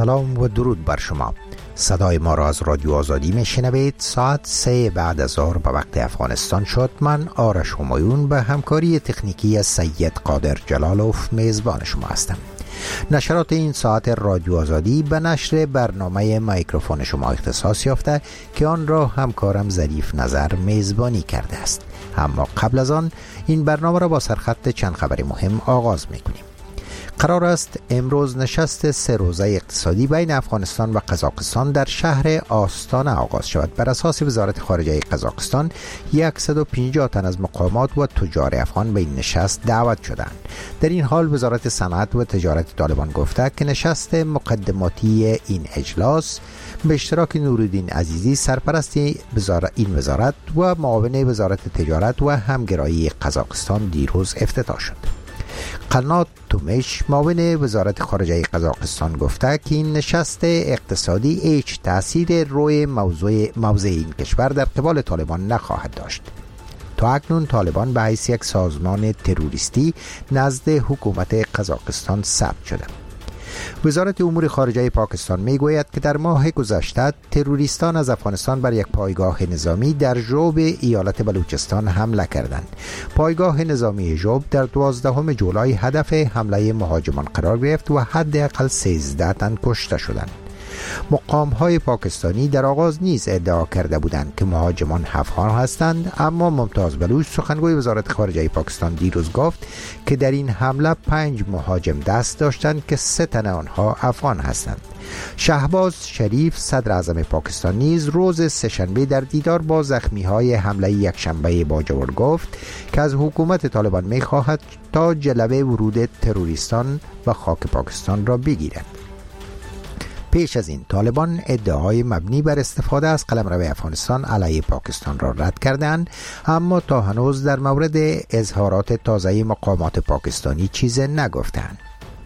سلام و درود بر شما. صدای ما را از رادیو آزادی میشنوید. ساعت 3 بعد از ظهر به وقت افغانستان شد. من آرش همایون به همکاری تکنیکی سید قادر جلالوف میزبان شما هستم. نشرات این ساعت رادیو آزادی به نشر برنامه میکروفون شما اختصاص یافته که آن را همکارم ظریف نظر میزبانی کرده است. اما قبل از آن این برنامه را با سرخط چند خبر مهم آغاز میکنیم. قرار است امروز نشست 3 روزه اقتصادی بین افغانستان و قزاقستان در شهر آستانه آغاز شود. بر اساس وزارت خارجه قزاقستان 150 تن از مقامات و تجار افغان به این نشست دعوت شدند. در این حال وزارت صنعت و تجارت طالبان گفته که نشست مقدماتی این اجلاس به اشتراک نورالدین عزیزی سرپرست این وزارت و معاون وزارت تجارت و همگرایی قزاقستان دیروز افتتاح شد. قنات تومش معاون وزارت خارجه قزاقستان گفته که این نشست اقتصادی هیچ تأثیر روی موضع این کشور در قبال طالبان نخواهد داشت. تا اکنون طالبان به حیث یک سازمان تروریستی نزد حکومت قزاقستان ثبت شده. وزارت امور خارجه پاکستان میگوید که در ماه گذشته تروریستان از افغانستان بر یک پایگاه نظامی در جوب ایالت بلوچستان حمله کردند. پایگاه نظامی جوب در 12 جولای هدف حمله مهاجمان قرار گرفت و حداقل 13 تن کشته شدند. مقام‌های پاکستانی در آغاز نیز ادعا کرده بودند که مهاجمان افغان هستند، اما ممتاز بلوچ سخنگوی وزارت خارجه پاکستان دیروز گفت که در این حمله 5 مهاجم دست داشتند که 3 تن آنها افغان هستند. شهباز شریف صدر اعظم پاکستان نیز روز سه‌شنبه در دیدار با زخمی‌های حمله یکشنبه باجوړ گفت که از حکومت طالبان می‌خواهد تا جلوه ورود تروریستان به خاک پاکستان را بگیرد. پیش از این طالبان ادعاهای مبنی بر استفاده از قلمرو افغانستان علیه پاکستان را رد کردند، اما تا هنوز در مورد اظهارات تازه مقامات پاکستانی چیزی نگفتند.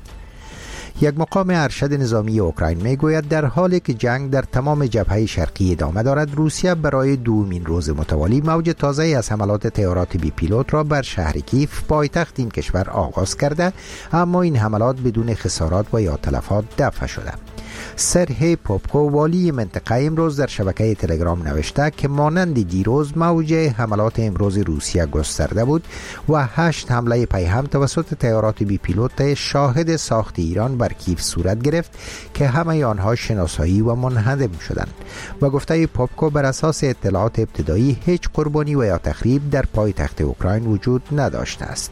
یک مقام ارشد نظامی اوکراین میگوید در حالی که جنگ در تمام جبهه شرقی ادامه دارد، روسیه برای دومین روز متوالی موج تازه از حملات طیارات بی پیلوت را بر شهر کیف پایتخت این کشور آغاز کرده، اما این حملات بدون خسارات و یا تلفات دفع شده. سرهی پوپکو والی منطقه امروز در شبکه تلگرام نوشته که مانند دیروز موج حملات امروز روسیه گسترده بود و 8 حمله پیهم توسط طیارات بی پیلوت شاهد ساخت ایران بر کیف صورت گرفت که همه آنها شناسایی و منهدم شدند. و گفته پوپکو بر اساس اطلاعات ابتدایی هیچ قربانی و یا تخریب در پایتخت اوکراین وجود نداشته است.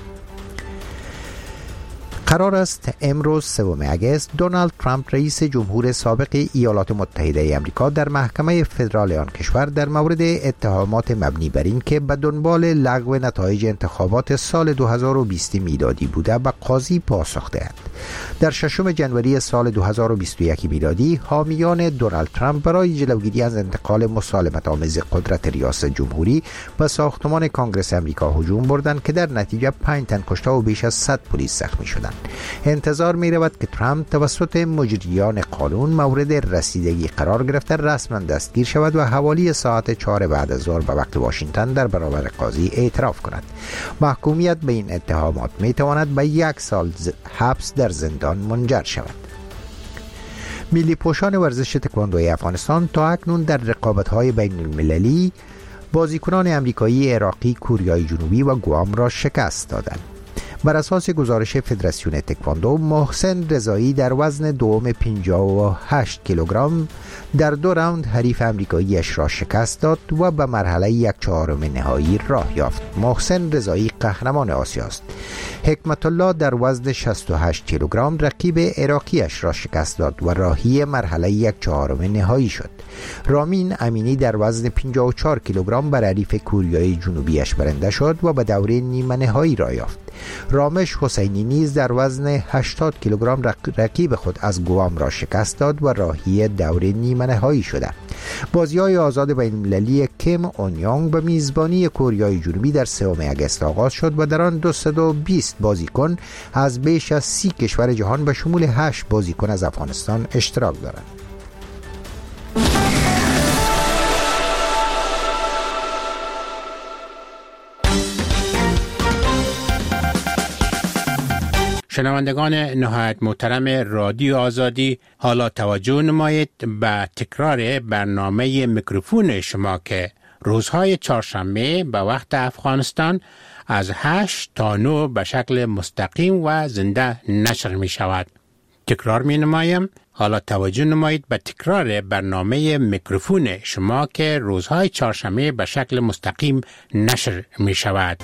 قرار است امروز 3 اگست دونالد ترامپ رئیس جمهور سابق ایالات متحده آمریکا در محکمه فدرال آن کشور در مورد اتهامات مبنی بر این که به دنبال لغو نتایج انتخابات سال 2020 میلادی بوده به قاضی پاسخ دهد. در 6 ژانویه سال 2021 میلادی حامیان دونالد ترامپ برای جلوگیری از انتقال مسالمت آمیز قدرت ریاست جمهوری به ساختمان کانگرس آمریکا هجوم بردند که در نتیجه 5 تن کشته و بیش از 100 پلیس زخمی شدند. انتظار می رود که ترامپ توسط مجریان قانون مورد رسیدگی قرار گرفته رسما دستگیر شود و حوالی ساعت 4 بعد از ظهر به وقت واشنگتن در برابر قاضی اعتراف کند. محکومیت به این اتهامات می تواند به 1 سال حبس در زندان منجر شود. ملی پوشان ورزش تکواندوی افغانستان تا اکنون در رقابت‌های بین المللی بازیکنان امریکایی، عراقی، کوریای جنوبی و گوام را شکست دادند. بر اساس گزارش فدراسیون تکواندو، محسن رضایی در وزن دوم 58 کیلوگرم در 2 راوند حریف امریکاییش را شکست داد و به مرحله 1/4 نهایی راه یافت. محسن رضایی قهرمان آسیا است. حکمت الله در وزن 68 کیلوگرم رقیب عراقیش را شکست داد و راهی مرحله 1/4 نهایی شد. رامین امینی در وزن 54 کیلوگرم بر حریف کوریای جنوبیش برنده شد و به دوره نیمه نهایی راه یافت. رامش حسینی نیز در وزن 80 کیلوگرم رقیب خود از گوام را شکست داد و راهی دوره نیمه نهایی شده. بازی‌های آزاد بین‌المللی کیم اونیانگ به میزبانی کوریای جنوبی در 3 اگست آغاز شد و در آن 220 بازیکن از بیش از 30 کشور جهان به شمول 8 بازیکن از افغانستان اشتراک دارند. شنوندگان نهایت محترم رادیو آزادی، حالا توجه نمایید به تکرار برنامه میکروفون شما که روزهای چهارشنبه به وقت افغانستان از 8 تا 9 به شکل مستقیم و زنده نشر می شود. تکرار می نمایم، حالا توجه نمایید به تکرار برنامه میکروفون شما که روزهای چهارشنبه به شکل مستقیم نشر می شود.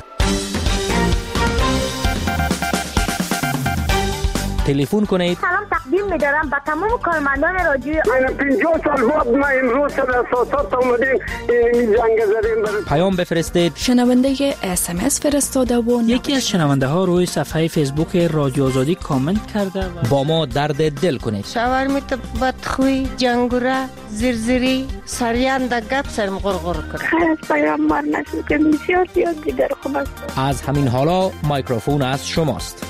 تلفن کنید. سلام تقدیم می‌دارم به تمام کارمندان رادیو. من 50 سال بعد ما امروز در اساسات اومدیم این جنگ زدیم. پیام بفرستید. شنونده SMS فرستاده و یکی از شنونده ها روی صفحه فیسبوک رادیو آزادی کامنت کرده و با ما درد دل کنید. شاورمیت بدخوی، جنگوره، زرزری، سریان دگب سرم غرغر کنه. خیر از پیام بار نشد که بسیار زیاد دیگر خوب است. از همین حالا میکروفون از شماست.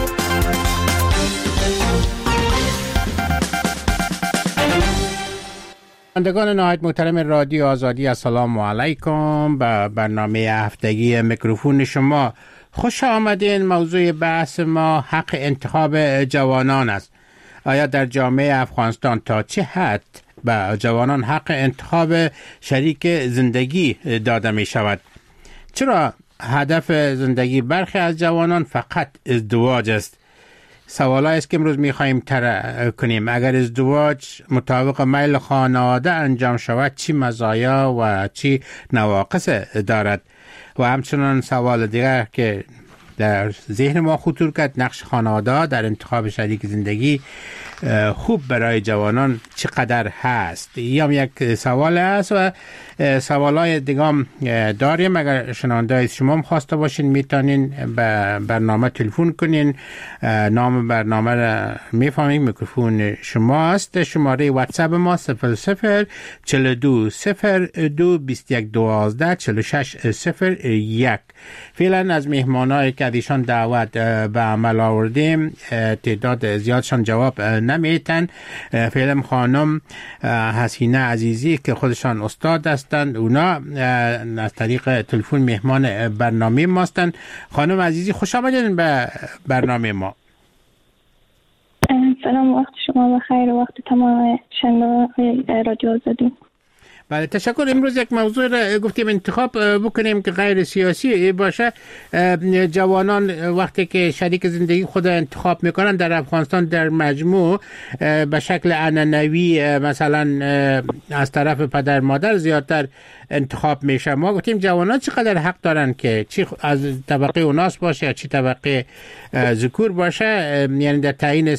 شنوندگان نهایت محترم رادیو آزادی، السلام علیکم. به برنامه هفتگی میکروفون شما خوش آمدین. موضوع بحث ما حق انتخاب جوانان است. آیا در جامعه افغانستان تا چه حد به جوانان حق انتخاب شریک زندگی داده می شود؟ چرا هدف زندگی برخی از جوانان فقط ازدواج است؟ سوالایی است که امروز می‌خوایم طرح کنیم. اگر ازدواج مطابق میل خانواده انجام شود چی مزایا و چی نواقص دارد؟ و همچنان سوال دیگر که در ذهن ما خطور کرد، نقش خانواده در انتخاب شریک زندگی خوب برای جوانان چقدر هست؟ هم یک سوال است و سوالای دیگه هم داریم. اگر شنونده شما هم خواسته باشین میتونین به برنامه تلفن کنین. نام برنامه را میفهمید، میکروفون شما است. شماره واتساپ ما 00 42 02 21 12 46 01. فعلا از مهمانایی که ایشان دعوت به عمل آوردیم تعداد زیادشان جواب نمیتن. فعلا خانم حسینه عزیزی که خودشان استاد هستند، اونا از طریق تلفن مهمان برنامه ما هستند. خانم عزیزی خوش آمدین به برنامه ما. سلام، وقت شما بخیر و وقت تمام شنوندگان رادیو آزادی. بله تشکر. امروز یک موضوع را گفتیم انتخاب بکنیم که غیر سیاسی باشه. جوانان وقتی که شریک زندگی خود انتخاب میکنن در افغانستان در مجموع به شکل عنعنوی مثلا از طرف پدر مادر زیادتر انتخاب میشه. ما گفتیم جوانان چقدر حق دارن که چی از طبقه اوناس باشه یا چی طبقه ذکور باشه، یعنی در تعیین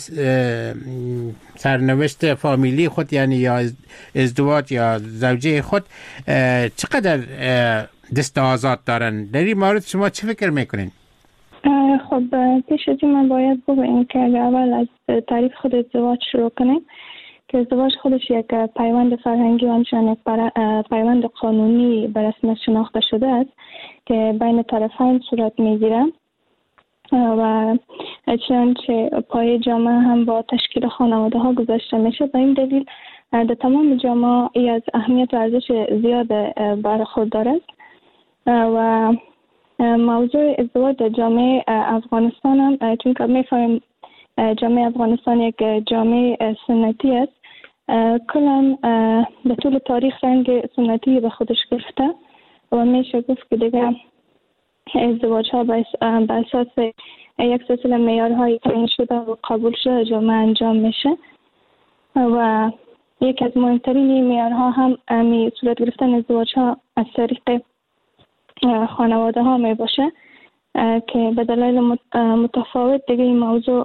سرنوشت فامیلی خود، یعنی یا ازدواج یا زوجه خود چقدر دست آزاد دارن. در این مورد شما چه فکر میکنین؟ خب پیش از این من باید بگویم که اول از تعریف خود ازدواج شروع کنیم که ازدواج خودش یک پیوند فرهنگی و همچنین پیوند قانونی به رسمیت شناخته شده است که بین طرفین صورت میگیره و چنانچه پای جامعه هم با تشکیل خانواده ها گذاشته میشه. به این دلیل در تمام جامعه ای از اهمیت و ارزش زیاد برخوردار است و موضوع ازدواج در جامعه افغانستان هم چون که میفهمیم جامعه افغانستان یک جامعه سنتی است، کلا به طول تاریخ رنگ سنتی به خودش گرفته و میشه گفت که دیگه ازدواج ها به اساس یک سلسله معیارهای تعیین شده و قبول شده جامعه انجام میشه و یک از مهمترین معیارها هم صورت گرفتن ازدواج ها از طریق خانواده ها می باشه که به دلایل متفاوت دیگه این موضوع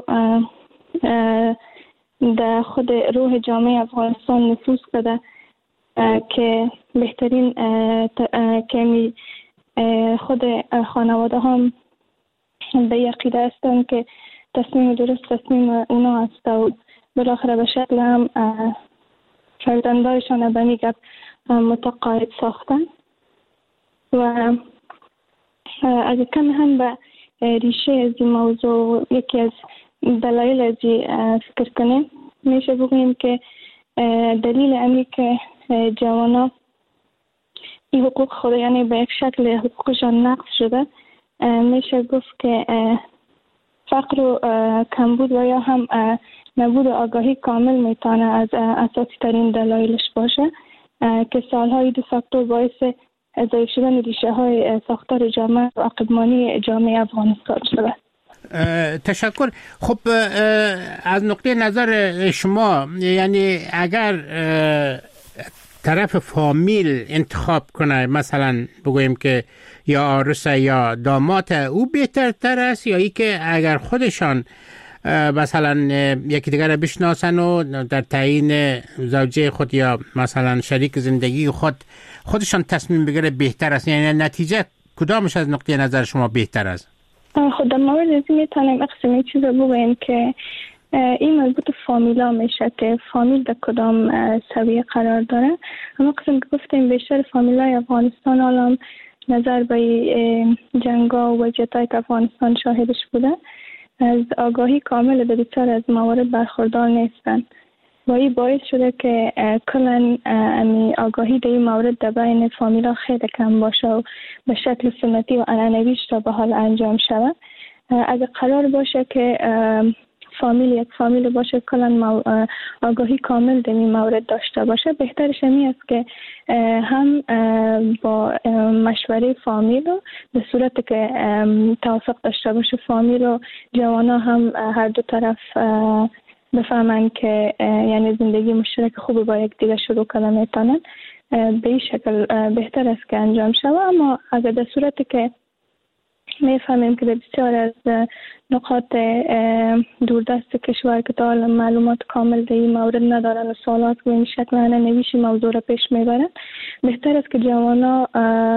در خود روح جامعه افغانستان نفوذ کرده که بهترین که خود خانواده هم به عقیده هستند که تصمیم درست تصمیم اونا است و بالاخره به شکل هم فرزندایشان به میگه متقاعد ساختن و از کم هم به ریشه از این موضوع یکی از دلایل از فکر کنیم میشه بگوییم که دلیل امی که جوانا این حقوق خود یعنی به یک شکل حقوقشان نقض شده میشه گفت که فقر و کمبود و یا هم نبود آگاهی کامل میتونه از اساسی ترین دلایلش باشه که سالهای دو فاکتور باعث ضعیف شدن ریشه های ساختار جامعه و عقب‌مانی جامعه افغانستان شده. تشکر. خب از نقطه نظر شما، یعنی اگر طرف فامیل انتخاب کنه، مثلا بگوییم که یا عروس یا داماد او بهترتر است، یا ای که اگر خودشان مثلا یکی دیگر رو بشناسن و در تعیین زوجه خود یا مثلا شریک زندگی خودشان تصمیم بگیره بهتر است؟ یعنی نتیجه کدامش از نقطه نظر شما بهتر است؟ خود در مورد از این میتونیم اقسیم چیز رو بگوییم که این مربوط فامیلا میشه که فامیل در کدام سویه قرار داره. اما قسم که گفتیم بیشتر فامیلای افغانستان الان نظر به جنگا و وضعیتایی که افغانستان شاهدش بوده از آگاهی کامل به بسیار از موارد برخوردار نیستن و این باعث شده که کلن آگاهی در این مورد در بین فامیلا خیلی کم باشه و به شکل سنتی و عنعنویش تا به حال انجام شود. اگر قرار باشه که یک فامیل باشه کلن آگاهی کامل در این مورد داشته باشه، بهترش این است که هم با مشوره فامیل و به صورت که توافق داشته باشه فامیل و جوانا هم هر دو طرف بفهمن که یعنی زندگی مشترک خوبی با یک دیگه شروع کنن میتونن، به این شکل بهتر است که انجام شود. اما اگر در صورتی که میفهمیم که بسیار از نقاط دوردست کشور که تا حالا معلومات کامل در این مورد ندارن و سوالات به این شکل نویشی موضوع را پیش میبرن، بهتر است که جوانا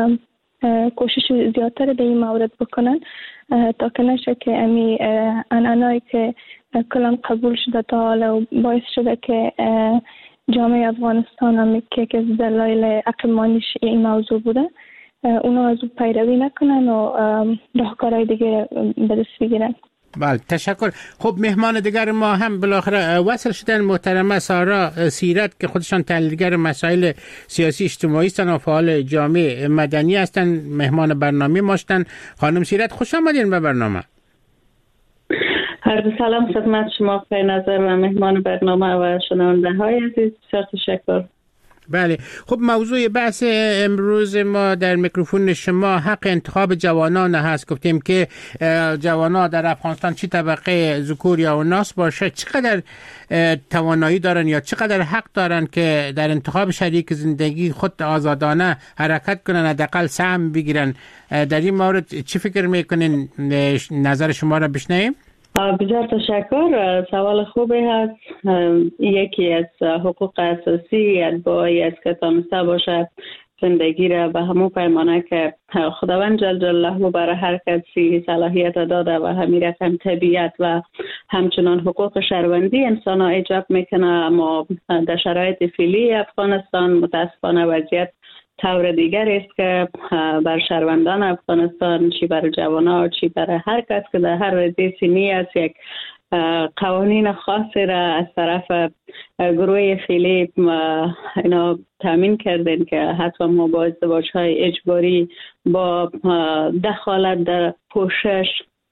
کوشش زیادتر در این مورد بکنن تا که نشه که عنعنایی که کلان قبول شده تا حالا و باعث شده که جامعه افغانستان هم که از دلایل عقلمانیش این موضوع بوده اونا از اون پیروی نکنن و راهکارهای دیگه به دست بگیرن. بله، تشکر. خب مهمان دیگر ما هم بالاخره وصل شدن، محترمه سارا سیرت که خودشان تحلیلگر مسائل سیاسی اجتماعی هستند و فعال جامعه مدنی هستند، مهمان برنامه ما هستند. خانم سیرت خوش آمدین به برنامه. هر سلام خدمت شما خیر نظر و مهمان برنامه و شنونده های عزیز، بسیار تشکر. بله، خب موضوع بحث امروز ما در میکروفون شما حق انتخاب جوانان هست. گفتیم که جوانان در افغانستان چه طبقه ذکور یا اناث باشه چقدر توانایی دارن یا چقدر حق دارن که در انتخاب شریک زندگی خود آزادانه حرکت کنن، حداقل سهم بگیرن. در این مورد چی فکر میکنین؟ نظر شما را بشنویم. بسیار تشکر. سوال خوبی هست. یکی از حقوق اساسی اتباعی است که تانسته باشه زندگی را به همون پیمانه که خداوند جل جلاله برای هر کسی صلاحیت داده و همین رقم طبیعت و همچنان حقوق شهروندی انسان ها ایجاب میکنه. اما در شرایط فعلی افغانستان متاسفانه وضعیت طور دیگر است که بر شهروندان افغانستان، چی بر جوانان چی بر هر کس که در هر رده سنی است، یک قوانین خاصی را از طرف گروه فعلی اینا تامین کردن که حتی ما با ازدواج‌های اجباری، با دخالت در پوشش،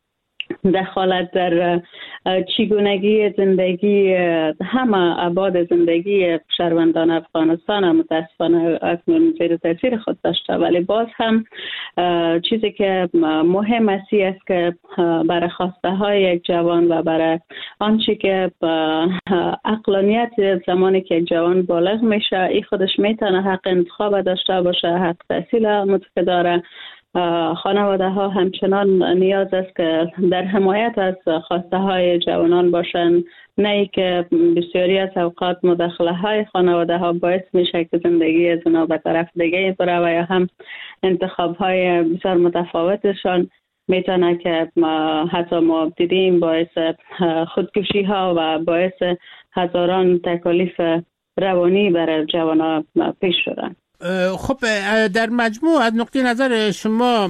دخالت در چگونگی زندگی همه ابعاد زندگی شهروندان افغانستان متاسفانه اکنون زیر تاثیر خود داشته. ولی باز هم چیزی که مهم است که برای خواسته های یک جوان و برای آنچه که عقلانیت زمانی که یک جوان بالغ میشه ای خودش میتونه حق انتخاب داشته باشه، حق تحصیل متقدره. خانواده ها همچنان نیاز است که در حمایت از خواسته های جوانان باشند، نه ای که بسیاری از اوقات مداخله های خانواده ها باعث میشه که زندگی از اونا به طرف دیگه بره و یا هم انتخاب های بسیار متفاوتشان میتونه که حتی ما دیدیم باعث خودکشی ها و باعث هزاران تکالیف روانی برای جوانان پیش شدن. خب در مجموع از نقطه نظر شما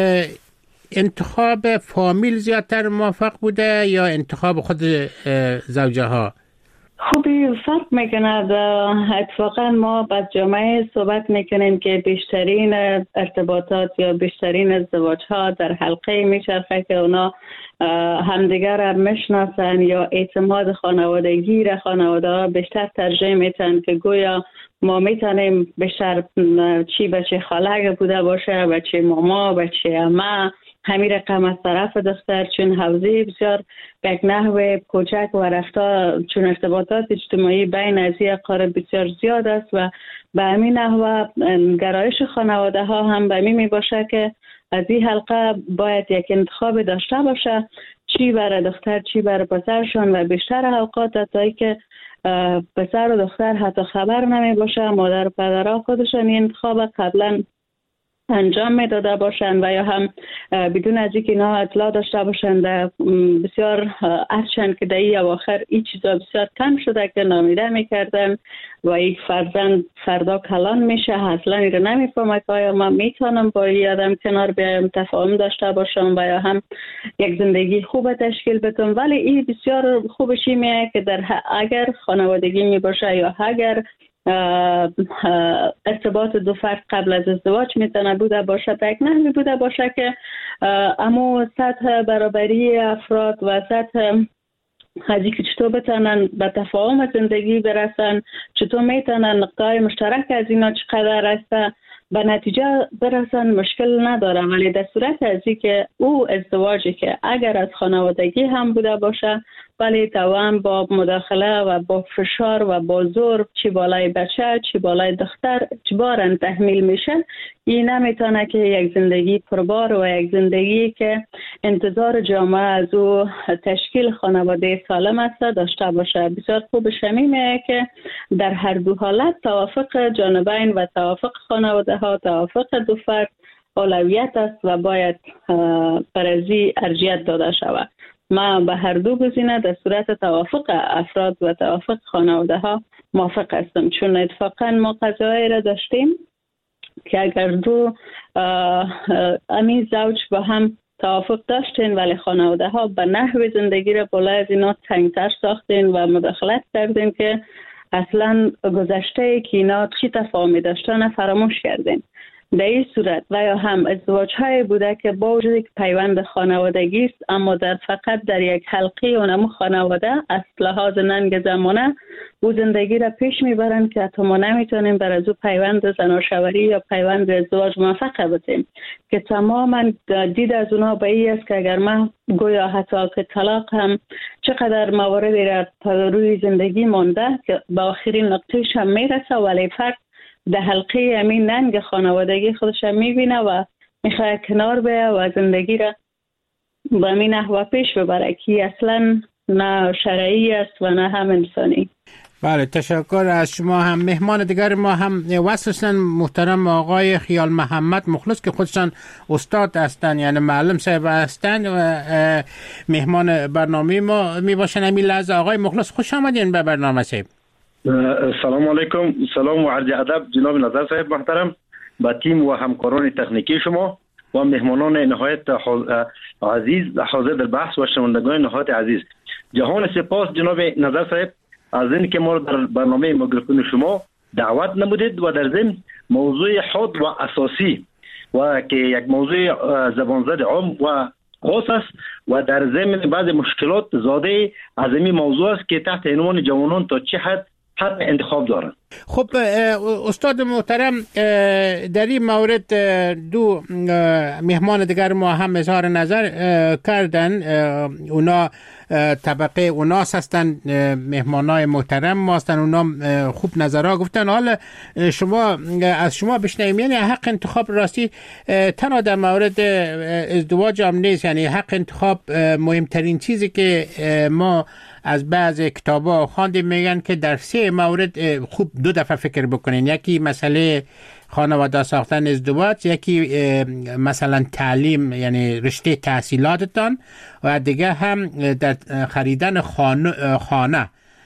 انتخاب فامیل زیادتر موفق بوده یا انتخاب خود زوجه ها؟ خوبی فرق میکنه. اتفاقا ما با جامعه صحبت میکنیم که بیشترین ارتباطات یا بیشترین ازدواج ها در حلقه میچرخه که اونا همدیگر را میشناسن یا اعتماد خانوادگی را خانواده ها بیشتر ترجیح میتن که گویا ما میتونیم بیشتر چی بچه خاله بوده باشه، بچه ماما، بچه عمه، همین رقم از طرف دختر، چون حوزه بسیار به یک نحو کوچک و رفتار، چون ارتباطات اجتماعی بین از یک قارب بسیار زیاد است و به همین نحو گرایش خانواده ها هم به همین می باشه که از این حلقه باید یک انتخاب داشته باشه، چی برای دختر چی برای پسرشون، و بیشتر اوقات حتی که پسر و دختر حتی خبر نمی باشه، مادر و پدرها خودشون این انتخاب قبلا انجام میداده باشند و یا هم بدون از اینکه اینا اطلاع داشته باشند. بسیار هرچند که در این اواخر این چیزا بسیار کم شده که نامیده میکردن و یک فرزند فردا کلان میشه، اصلا این رو نمیفهمه که آیا من میتونم با این آدم کنار بیایم، تفاهم داشته باشم و یا هم یک زندگی خوب تشکیل بدم. ولی این بسیار خوبش اینه که در اگر خانوادگی میباشه یا اگر ارتباط دو فرد قبل از ازدواج میتونه بوده باشه، به یک نحوی بوده باشه که اما سطح برابری افراد و سطح از اینکه چطور بتونن به تفاهم زندگی برسن، چطور میتونن نقطه‌های مشترک از اینا چقدر است، به نتیجه برسن مشکل نداره. ولی در صورت از اینکه او ازدواجی که اگر از خانوادگی هم بوده باشه ولی توان با مداخله و با فشار و با زور چی بالای بچه چی بالای دختر اجباراً تحمیل میشه، این نمیتونه که یک زندگی پربار و یک زندگی که انتظار جامعه از او تشکیل خانواده سالم است داشته باشه. بسیار خوب شمیمه که در هر دو حالت توافق جانبین و توافق خانواده ها، توافق دو فرد اولویت است و باید برازی ارجیت داده شود. ما به هر دو گزینه در صورت توافق افراد و توافق خانواده ها موافق هستم، چون اتفاقا ما قضایی را داشتیم که اگر دو امی زوج با هم توافق داشتین ولی خانواده ها به نحو زندگی را بالای از اینا تنگتر ساختین و مداخلت کردین که اصلا گذشته که اینا چی تفاهمی داشتن فراموش کردین. در این صورت و یا هم ازدواج های بوده که با وجود که پیوند خانوادگی است اما فقط در یک حلقه اونم خانواده از لحاظ ننگ زمانه او زندگی را پیش میبرند که حتی ما نمیتونیم بر از او پیوند زناشوری یا پیوند ازدواج موفق باشیم که تماما دید از اونا به این است که اگر ما گویا حتی که طلاق هم چقدر مواردی را روی زندگی مانده که به آخرین نقطهش هم میرسه ولی فرد در حلقه همین ننگ خانوادگی خودش میبینه و میخواه کنار بیه و زندگی را به همین نحو پیش ببره که اصلا نه شرعی است و نه هم انسانی. بله، تشکر از شما. هم مهمان دیگر ما هم وصلشن محترم آقای خیال محمد مخلص که خودشان استاد هستند، یعنی معلم صاحب هستند و مهمان برنامه ما می باشن. همین لحظه آقای مخلص خوش آمدین به برنامه صاحب. سلام علیکم، سلام و عرض ادب جناب نظر صاحب محترم، با تیم و همکاران تکنیکی شما و مهمانان نهایت عزیز حاضر در بحث و شنوندگان نهایت عزیز. جهان سپاس جناب نظر صاحب از این که ما در برنامه میکروفون شما دعوت نمودید و در ضمن موضوع حاد و اساسی و که یک موضوع زبانزد عام و خاص است و در ضمن بعض مشکلات زاده از این موضوع است که تحت عنوان جوانان تا چه حد انتخاب دارن. خب استاد محترم، در این مورد دو مهمان دیگر ما هم اظهار نظر کردن. اونا طبقه اوناس هستن، مهمانای محترم ما هستن، اونا خوب نظرها گفتن. حالا از شما بشنویم، یعنی حق انتخاب راستی تنها در مورد ازدواج هم نیست، یعنی حق انتخاب مهمترین چیزی که ما از بعض کتابا خواندیم میگن که در 3 مورد خوب 2 دفعه فکر بکنین. یکی مسئله خانواده ساختن ازدواج، یکی مثلا تعلیم یعنی رشته تحصیلاتتان و دیگه هم در خریدن خانه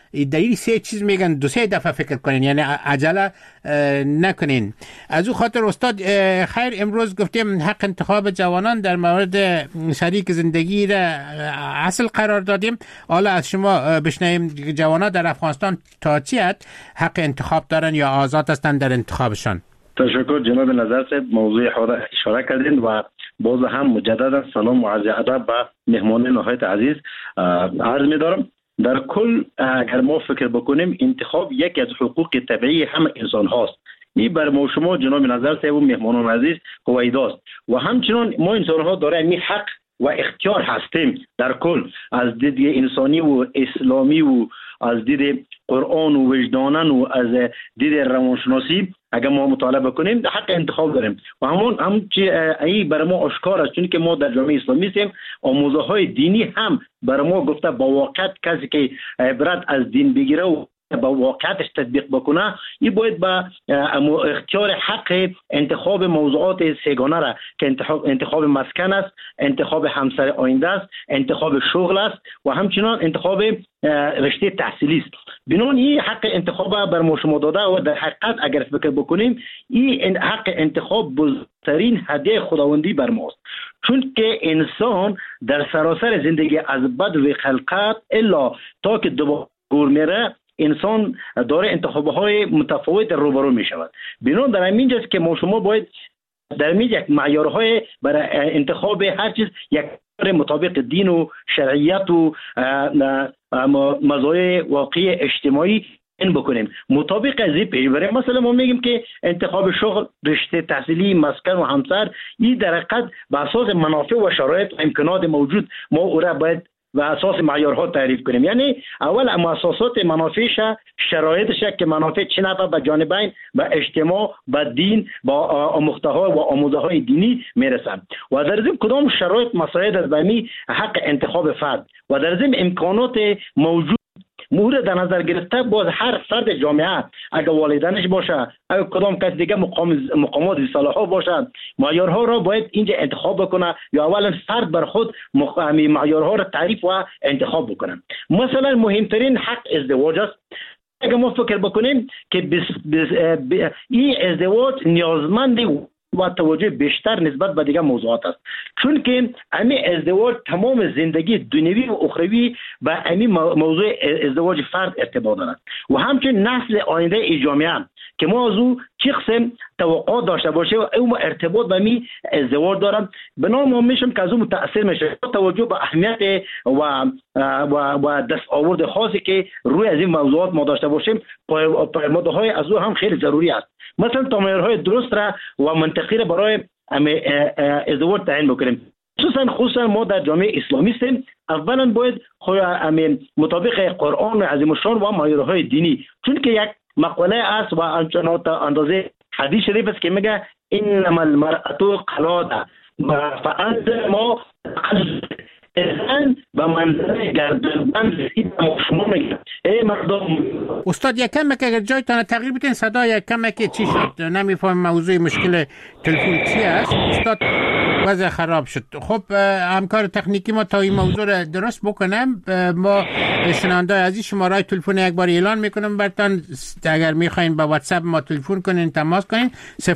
دلیل 3 چیز میگن 2-3 دفعه فکر کنین، یعنی عجله نکنین. از او خاطر استاد خیر امروز گفتیم حق انتخاب جوانان در مورد شریک زندگی را اصل قرار دادیم. حالا از شما بشنویم جوانان در افغانستان تا چی حق انتخاب دارن یا آزاد هستن در انتخابشان. تشکر جناب نظر صاحب، موضوع اشاره کردین و باز هم مجددا سلام و عرض ادب به مهمان نهایت عزیز عرض می‌دارم. در کل اگر ما فکر بکنیم انتخاب یکی از حقوق طبیعی همه انسان هاست. این بر ما شما جناب نظر صاحب و مهمانان عزیز هویداست و همچنین ما انسان ها داریم این حق و اختیار هستیم. در کل از دید انسانی و اسلامی و از دید قرآن و وجدانن و از دید روانشناسی اگر ما مطالعه بکنیم حق انتخاب داریم و همون ای برای ما آشکار است، چون که ما در جامعه اسلامی هستیم. آموزه های دینی هم برای ما گفته با واقعیت کسی که عبرت از دین بگیره و با واقعیتش تطبیق بکنه، این باید با اختیار حق انتخاب موضوعات سگانه را که انتخاب مسکن است، انتخاب همسر آینده است، انتخاب شغل است و همچنین انتخاب رشته تحصیلی است. بنابراین این حق انتخاب بر ما شما داده و در حقیقت اگر فکر بکنیم این حق انتخاب بزرگترین هدیه خداوندی بر ماست، چون که انسان در سراسر زندگی از بدو خلقت الا تا که دوباره گور میره انسان داره انتخاب‌های متفاوت روبرو می شود. بنابراین در همین جاست که ما شما باید در همین یک معیارهای برای انتخاب هر چیز یک مطابق دین و شرعیت و مزایای واقعی اجتماعی این بکنیم. مطابق از این پیش بریم. مثلا ما میگیم که انتخاب شغل، رشته تحصیلی، مسکن و همسر، این در حقیقت به اساس منافع و شرایط و امکانات موجود ما او را باید و اساس معیارها تعریف کنیم. یعنی اول اساسات منافعش، شرایطش که منافع چه نفع به جانبین، به اجتماع، به دین، با آموخته‌ها و آموزه‌های دینی میرسن و در ضمن کدام شرایط مساعد است به حق انتخاب فرد و در ضمن امکانات موجود مورد در نظر گرفته باز هر فرد جامعه اگر والدینش باشه، اگر کدام کس دیگه مقامات صلاح‌ها باشه، معیارها را باید اینجا انتخاب بکنه یا اولا فرد بر خود معیارها را تعریف و انتخاب بکنه. مثلا مهمترین حق ازدواج است. اگر ما فکر بکنیم که این ازدواج نیازمند و توجه بیشتر نسبت به دیگر موضوعات است، چون که همین ازدواج تمام زندگی دنیوی و اخروی به همین موضوع ازدواج فرد ارتباط دارد و همچنین نسل آینده ای جامعه که ما از او چه قسم توقع داشته باشه و او ارتباط به می ازدواج دارم. بنابراین ما میشم که از او متاثر میشه توجه به اهمیت و دستاورد خاصی که روی از این موضوعات ما داشته باشیم. پیامدهای از او هم خیلی ضروری است. مثلا تمایل‌های درست را و منطقی را برای ازدواج تعیین بکنیم. خصوصا ما در جامعه اسلامی هستیم. اولا باید مطابق قرآن عظیم الشان و معیارهای دینی، چون که یک مقوله است و همچنان تا اندازه حدیث شریف است که میگه انما المرأة قلاده فانت ما و منظر گردنبند رسید شما میگه ای مردم. استاد یک کمک اگر جایتان تغییر بدین، صدا یک کمک چی شد؟ نمیفهم موضوع مشکل تلفن چی است. استاد وضع خراب شد. خب همکار تکنیکی ما تا این موضوع را درست بکنم، ما شنونده عزیز شماره تلفن یک بار اعلان میکنم براتون. اگر میخواین با واتساپ ما تلفن کنین، تماس کنین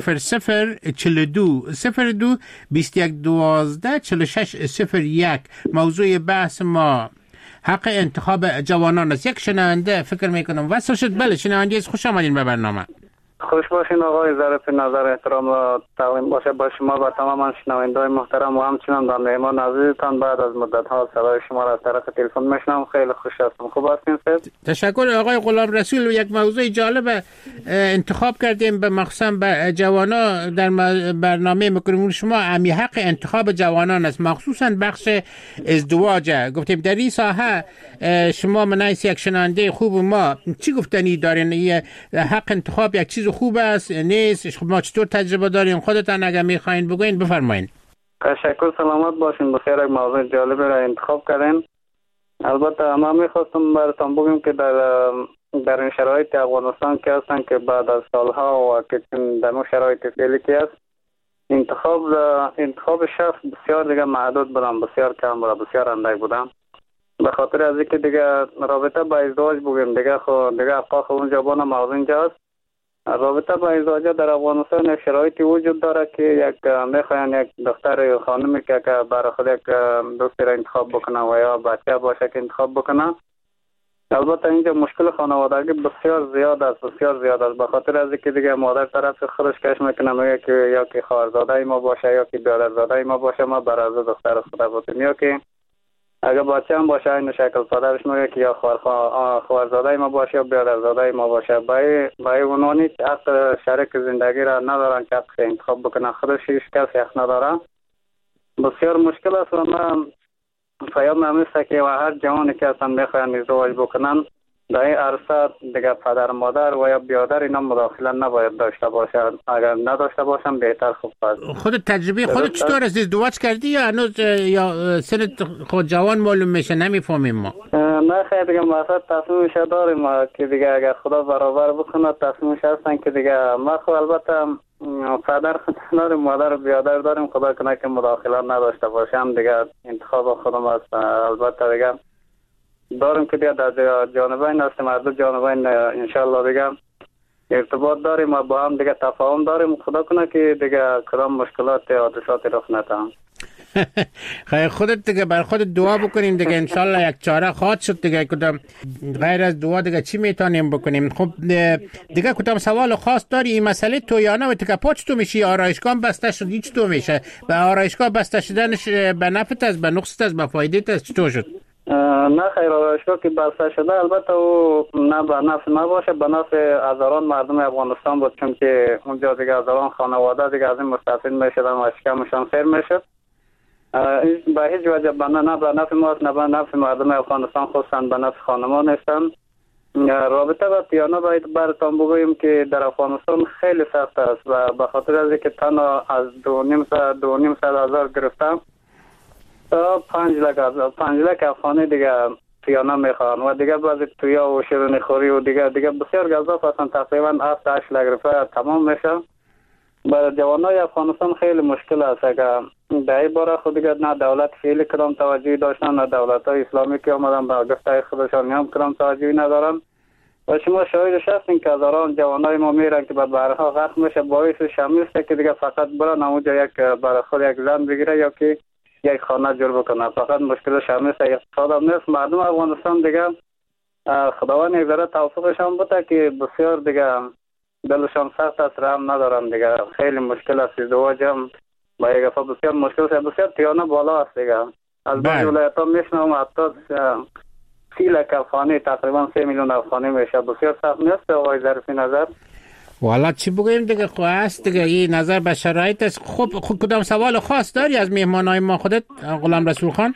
0042 02 21 12 46 01. موضوع بحث ما حق انتخاب جوانان است. یک شنونده فکر میکنم وصل شد. بله شنونده از خوش آمدین به برنامه. خوش باشین آقای ظریف نظر، احترام و تقدیم باشه با شما و تمام شنوندگان محترم و همچنین با مهمان عزیزتان. بعد از مدت ها صدای شما را از طرف تلفن میشنوم. خیلی خوش هستم. خوب هستین سید؟ تشکر آقای غلام رسول. یک موضوع جالب انتخاب کردیم به مخصوص به جوانان در برنامه میکنیم شما. امی حق انتخاب جوانان است، مخصوصا بخش ازدواج. گفتیم در این ساحه شما منایس یک شنونده خوب ما چی گفتنی دارین؟ حق انتخاب یک چیز خوب است نیست؟ خب ما چطور تجربه داریم؟ خودتان اگر میخواین بگوین بفرمایید. تشکر، سلامت باشین. بخیر. یک موضوع جالب را انتخاب کردین. البته ما میخواستم براتون بگم که در این شرایط افغانستان که هستن که بعد از سالها و که در اون شرایط فعلی که است انتخاب شخص بسیار دیگه محدود بودن، بسیار کم بودن، بسیار اندک بودن. به خاطر از اینکه دیگه رابطه با ازدواج بگیم دیگه اقاق اونجا بانه موضوع اینجاست. رابطه با ازدواج در افغانستان یک شرایطی وجود داره که میخواین یک دختر خانمی که برای خود یک دوستی را انتخاب بکنه و یا بچه باشه که انتخاب بکنه. البته اینجا مشکل خانوادگی بسیار زیاد است به خاطر از اینکه دیگه مادر طرف خودش کش میکنه میگه که یا که خواهرزاده ما باشه یا که برادرزاده ما باشه، ما برای دختر خدا بودیم، یا که اگر بچه هم باشه این شکل پدرش میگه که یا خواهرزاده ما باشه یا برادرزاده ما باشه. برای اونانی حق شریک زندگی را ندارن که حق انتخاب بکنه، خودش هیچ کس حق نداره. بسیار مشکل است و من فیاد نمیسته که هر جوانی که اصلا میخواین ازدواج بکنن در این عرصه دیگه پدر مادر و یا بیادر اینا مداخله نباید داشته باشن. اگر نداشته باشن بهتر خوب است. خود تجربه خودت چطور است؟ ازدواج کردی یا هنوز یا سنت خود جوان معلوم میشه نمیفهمیم ما؟ نه خیلی دیگه مقصد تصمیمش داریم که دیگه اگر خدا برابر بکنه تصمیمش هستن که دیگه ما خب البته پدر داریم مادر بیادر داریم، خدا کنه که مداخله نداشته باشم دیگه انتخاب خودم است. البته دیگه داریم که دیگه در جانبین هستیم، هر دو جانبین انشالله دیگه ارتباط داریم و با هم دیگه تفاهم داریم. خدا کنه که دیگه کدام مشکلات حادثات رخ نده. خیلی خودت دیگه بر خودت دعا بکنیم دیگه انشالله یک چاره خواهد شد دیگه. کدام غیر از دعا دیگه چی میتونیم بکنیم؟ خب دیگه کدام سوال خاص داری این مسئله تو یا نه؟ و تکه پاچ تو میشی آرایشگاه بسته شد هیچ تو میشه به آرایشگاه بسته شدنش به نفعت است به نقصت است به فایدت است چطور شد؟ نه خیر آرایشگاه که بسته شده البته او نه به نفع ما باشه، به نفع هزاران مردم افغانستان بود، چون که اونجا دیگه هزاران خانواده دیگه از این مستفید میشدن و شکمشان سیر میشد. به هیچ وجه نه به نفع ما نه به نفع مردم افغانستان خصوصا به نفع خانمان نیستن. رابطه با پیانو باید براتون بگوییم که در افغانستان خیلی سخت است و به خاطر از اینکه تنها از 2,500 هزار گرفتم تا 5 لک افغانی دیگه پیانو میخوان و دیگه بعضی تویا و شیرینی خوری و دیگه بسیار گزاف هستن، تقریبا 7-8 لک روپیه تمام میشه. برای جوانای افغانستان خیلی مشکل است که در این باره خود دیگه نه دولت خیلی کدام توجهی داشتن نه دولت های اسلامی که آمدن به گفته خودشان هم کدام توجهی ندارن و شما شاهدش هستین که هزاران جوانای ما میرن که به بحرها غرق میشه. باعث شمیسته که دیگه فقط برن اونجا یک برای خود یک زن بگیره یا که یک خانه جور بکنه. فقط مشکل شمیسته اقتصاد هم نیست. مردم افغانستان دیگه خداوند یک ذره توفیقشان بوده که بسیار دیگه دلشان سخت است، رحم ندارم دیگه. خیلی مشکل است ازدواج هم با یک دفعه بسیار مشکل است، بسیار پیانه بالا است دیگه. از بعضی ولایت ها میشنم حتی 30 لک افغانی تقریبا 3 میلیون افغانی میشه. بسیار سخت نیست آقای ظریفی نظر؟ والا چی بگویم دیگه خب هست دیگه این نظر به شرایط است. خب کدام سوال خاص داری از مهمانای ما خودت غلام رسول خان؟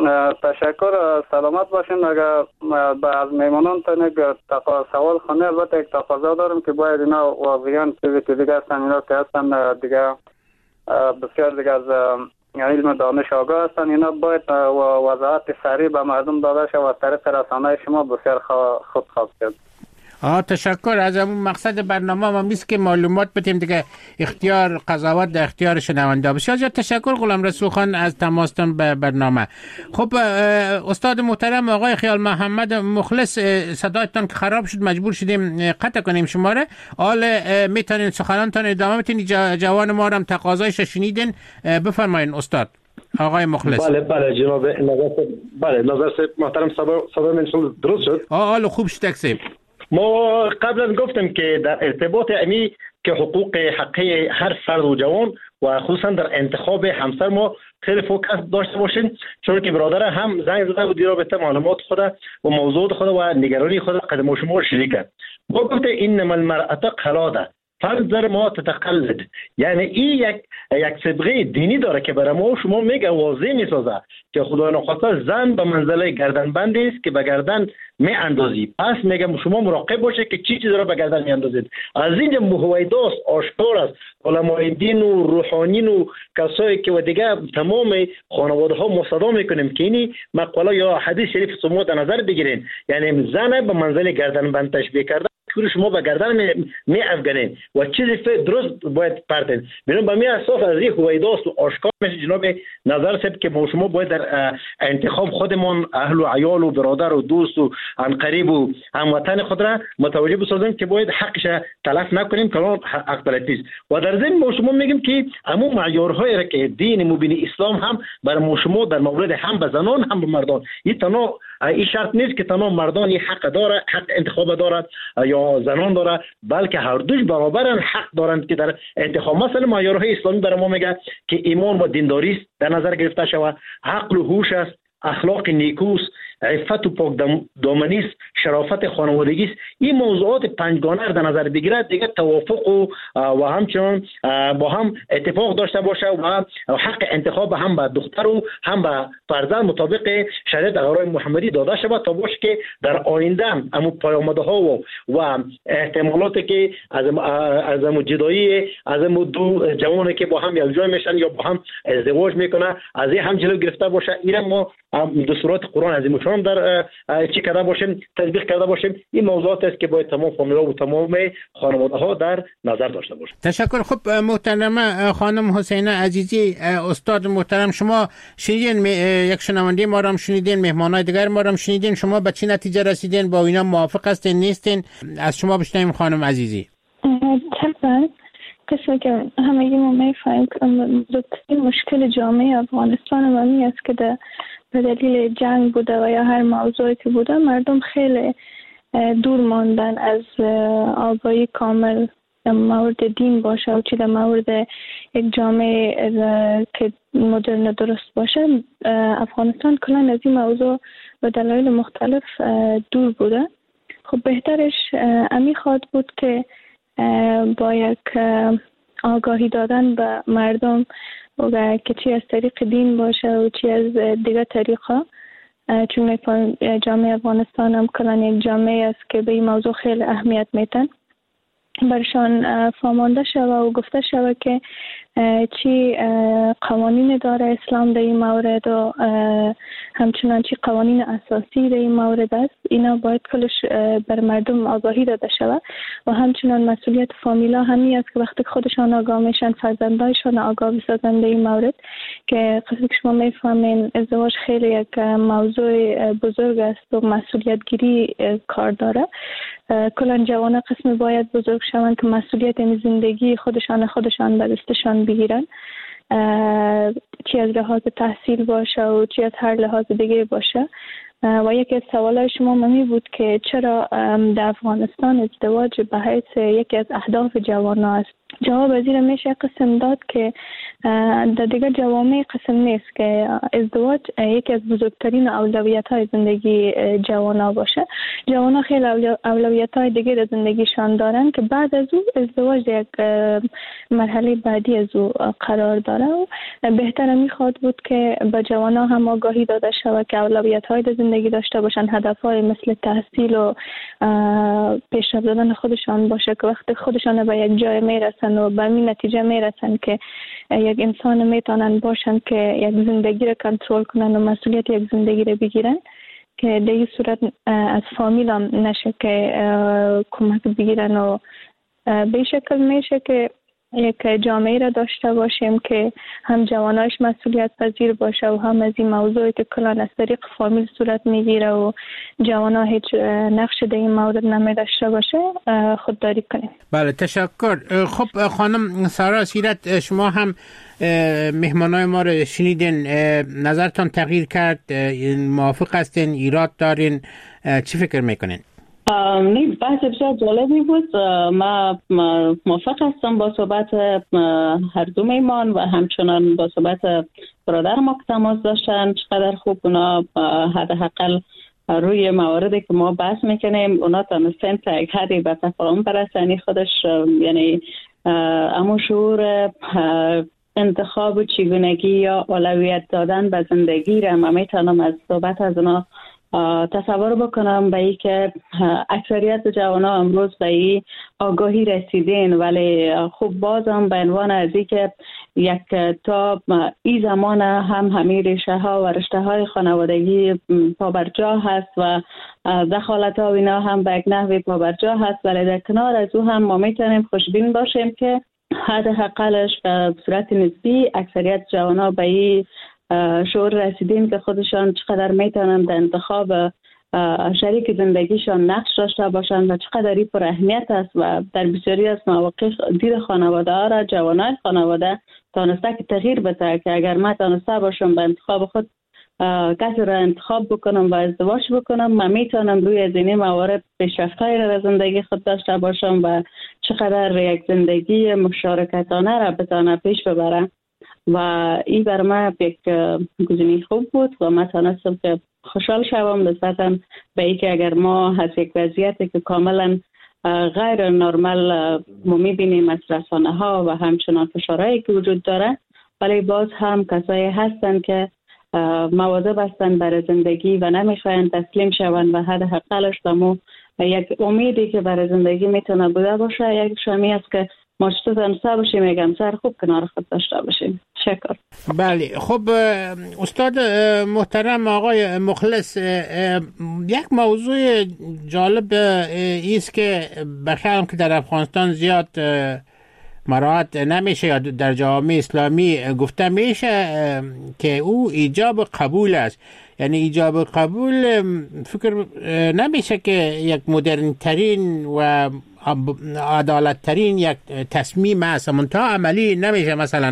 تشکر، سلامت باشین. اگر از میمانان سوال خانه البته یک تقاضا دارم که باید اینا واقعا چیزی که دیگه هستن اینا که هستن دیگه بسیار دیگه از علم دانش آگاه هستن، اینا باید وضاحت سریع به مردم داده شد و طریق رسانه شما بسیار خود خواهد شد. تشکر. از اون مقصد برنامه ما میست که معلومات بدیم دیگه اختیار قضاوت در اختیار شنونده. بسیار زیاد تشکر غلام رسول خان از تماستان به برنامه. خب استاد محترم آقای خیال محمد مخلص، صدایتان که خراب شد مجبور شدیم قطع کنیم شماره. حال میتونین سخنانتان ادامه بدین. جوان ما هم تقاضایش شنیدین، بفرمایین استاد آقای مخلص. بله جناب نظر محترم صدا من درست شد؟ حالا خوب شد تکسیب. ما قبلا گفتم که در ارتباط امی که حقوق حقی هر فرد و جوان و خصوصا در انتخاب همسر ما خیلی فوکس داشته باشین، چون که برادر هم زنگ زده بود رابطه معلومات خود و موضوعات خود و نگرانی خود قدم شما شریک کرد. ما گفته انما المرأة قلاده فانظر ما تتقلد، یعنی این یک سابقه دینی داره که برای ما شما میگه واضح میسازه که خدا نخواسته زن به منزله گردنبندی است که به گردن می اندازی. پس میگم شما مراقب باشه که چی چیز را به گردن می اندازید. از اینجا مهویداست، آشکار است، علمای دین و روحانیین و کسایی که و دیگه تمام خانواده ها مصادم میکنیم که اینی مقاله یا حدیث شریف شما در نظر بگیرین، یعنی زن به منزله گردنبند تشبیه کرده مشکور شما به گردن می افغانین و چیزی درست باید پرتین. ببین به می اساس از این هویداست و آشکار میشه جناب نظر صاحب که ما شما باید در انتخاب خودمون اهل و عیال و برادر و دوست و قریب و هموطن خود را متوجه بسازیم که باید حقش تلف نکنیم که حق تلفی است. و در ضمن ما شما میگیم که همون معیارهایی را که دین مبین اسلام هم بر ما شما در مورد هم به زنان هم به مردان این شرط نیست که تمام مردان این حق داره، حق انتخاب دارد یا زنان داره، بلکه هر دوش برابرن حق دارند که در انتخاب. مثلا معیارهای اسلامی برای ما میگه که ایمان و دینداری است در نظر گرفته شود، عقل و هوش است، اخلاق نیکوست، عفت و پاک دامنی است، شرافت خانوادگی است. این موضوعات پنجگانه در نظر بگیرد دیگه توافق و همچنان با هم اتفاق داشته باشه و حق انتخاب هم به دختر و هم به فرزند مطابق شریعت آقای محمدی داده شود تا باشه که در آینده هم پیامدها و احتمالاتی که از جدایی از دو جوانی که با هم یکجای میشن یا با هم ازدواج میکنه از این هم جلو گرفته باشه. این ما دستورات قرآن عظیم شان در چی کرده باشیم، تطبیق کرده باشیم. این موضوعات است که باید تمام فامیل‌ها و تمام خانواده ها در نظر داشته باشیم. تشکر. خب محترمه خانم حسینه عزیزی، استاد محترم، شما شنیدین یک شنونده ما را هم شنیدین، مهمانای دیگر ما را هم شنیدین، شما به چه نتیجه رسیدین؟ با اینا موافق هستین نیستین؟ از شما بشنویم خانم عزیزی. طبعا قسمی که همگی ما میفهمیم بزرگترین مشکل جامعه افغانستان و است که به دلیل جنگ بوده و یا هر موضوعی که بوده مردم خیلی دور ماندن از آگاهی کامل در مورد دین باشه و چی در مورد یک جامعه که مدرن درست باشه. افغانستان کلا از این موضوع به دلایل مختلف دور بوده. خب بهترش امی خواد بود که با یک آگاهی دادن به مردم و که چی از طریق دین باشه و چی از دیگر طریقا، چون جامعه افغانستان هم کلان یک جامعه است که به این موضوع خیلی اهمیت میتن، برشان فهمانده شوه و گفته شوه که چی قوانین داره اسلام در این مورد و همچنان چی قوانین اساسی در این مورد است. اینا باید کلش بر مردم آگاهی داده شود و همچنان مسئولیت فامیلا همی است که وقتی خودشان آگاه میشن فرزندایشان آگاه بسازن در این مورد که قصد که شما میفهمین ازدواج خیلی یک موضوع بزرگ است و مسئولیت گیری کار داره. کلان جوانه قسم باید بزرگ شوند که مسئولیت این زندگی خودشان به دستشان بگیرن، چی از لحاظ تحصیل باشه و چی از هر لحاظ دیگه باشه. و یکی از سوالای شما ممی بود که چرا در افغانستان ازدواج به حیث یکی از اهداف جوان است. جواب از این میشه قسم داد که در دیگر جوامع قسم نیست که ازدواج یکی از بزرگترین اولویت های زندگی جوانا باشه. جوانا خیلی اولویت های دیگه در زندگیشان دارن که بعد از او ازدواج یک مرحله بعدی از او قرار داره و بهتر میخواد بود که به جوانا هم آگاهی داده شود که اولویت های در زندگی داشته باشن، هدف های مثل تحصیل و پیشرفت دادن خودشان باشه که وقتی خودشان به یک جای میرسن و به این نتیجه میرسن که یک انسان میتونن باشن که یک زندگی را کنترل کنن و مسئولیت یک زندگی را بگیرن که در این صورت از فامیل هم نشه که کمک بگیرن و به شکل میشه که یک جامعه را داشته باشیم که هم جواناش مسئولیت پذیر باشه و هم از این موضوعی که کلان از طریق فامیل صورت میگیره و جوانا هیچ نقش در این مورد نمی داشته باشه خودداری کنیم. بله تشکر. خب خانم سارا سیرت، شما هم مهمانای ما رو شنیدین، نظرتان تغییر کرد؟ موافق هستین؟ ایراد دارین؟ چی فکر میکنین؟ بحث بسیار جالبی بود. ما موافق هستم با صحبت هر دو میمان و همچنان با صحبت برادر ما که تماس داشتن. چقدر خوب اونا حداقل روی مواردی که ما بحث میکنیم اونا تونستن تا یک حدی به تفاهم برسن. خودش یعنی امو شعور انتخاب و چگونگی یا اولویت دادن به زندگی را من میتونم از صحبت از اونا تصور بکنم به ای که اکثریت جوانا امروز به ای آگاهی رسیدین، ولی خب بازم به عنوان از ای که یک تا این زمان هم همه ریشه ها و رشته های خانوادگی پابرجا هست و دخالت ها و اینا هم به یک نحوی پابرجا هست، ولی در کنار از او هم ما میتونیم خوشبین باشیم که حداقلش به صورت نسبی اکثریت جوانان به این شعور رسیدین که خودشان چقدر میتونن در انتخاب شریک زندگیشان نقش داشته باشند و چقدر این پر اهمیت است و در بسیاری از مواقع دید خانواده ها را جوانان خانواده تانسته که تغییر بده که اگر من تانسته باشم به انتخاب خود کسی را انتخاب بکنم و ازدواج بکنم، من میتونم روی از این موارد پیشرفت‌هایی را زندگی خود داشته باشم و چقدر یک زندگی مشارکتانه را بتانم پیش ببرم و این بر من یک گزینه خوب بود و من تانستم که خوشحال شوم نسبتاً به اینکه اگر ما از یک وضعیتی که کاملا غیر نرمال ما میبینیم از رسانه ها و همچنان فشارهایی که وجود داره، ولی باز هم کسایی هستن که مواظب هستن برای زندگی و نمیخواین تسلیم شون و حداقلش دمو یک امیدی که برای زندگی میتونه بوده باشه یک شمی است که ما چطور باشیم یک همسر خوب کنار خود داشته باشیم. شکر. بله خب استاد محترم آقای مخلص، یک موضوع جالب است که بخیرم که در افغانستان زیاد مراعات نمیشه یا در جامعه اسلامی گفته میشه که او ایجاب قبول است. یعنی ایجاب قبول فکر نمیشه که یک مدرن ترین و عدالت ترین یک تصمیم است، منتها عملی نمیشه. مثلا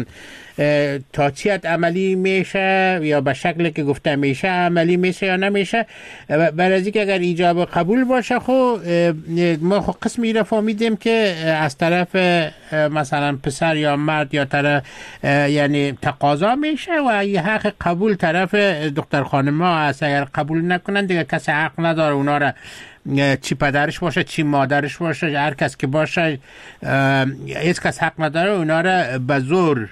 تا چیت عملی میشه یا به شکلی که گفته میشه عملی میشه یا نمیشه. برای اینکه اگر ایجاب قبول باشه خب ما قسمی را فهمیدیم که از طرف مثلا پسر یا مرد یا طرف یعنی تقاضا میشه و یه حق قبول طرف دختر خانم ها هست. اگر قبول نکنن دیگه کسی حق نداره اونا را، چی پدرش باشه چی مادرش باشه هر کس که باشه هیچ کس حق نداره اونا را به زور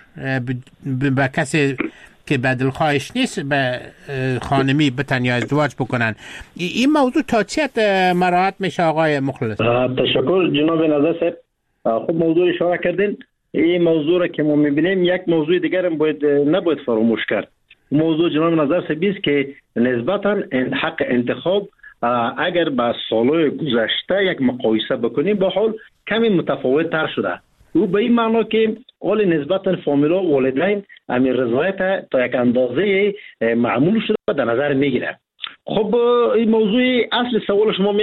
به کسی که به دلخواهش نیست به خانمی بتن یا ازدواج بکنن. این موضوع تا چیت مراعات میشه آقای مخلص؟ تشکر جناب نظر صاحب. خب موضوع اشاره کردین. این موضوع را که ما میبینیم یک موضوع دیگر هم نباید فراموش کرد. موضوع جناب نظر صاحب است که نسبتا حق انتخاب اگر با سالهای گذشته یک مقایسه بکنیم با حال کمی متفاوت تر شده. او به این معنا که حال نسبتا فامیلا والدین همین رضایت تا یک اندازه معمول شده و در نظر میگیره. خب این موضوع اصل سوال شما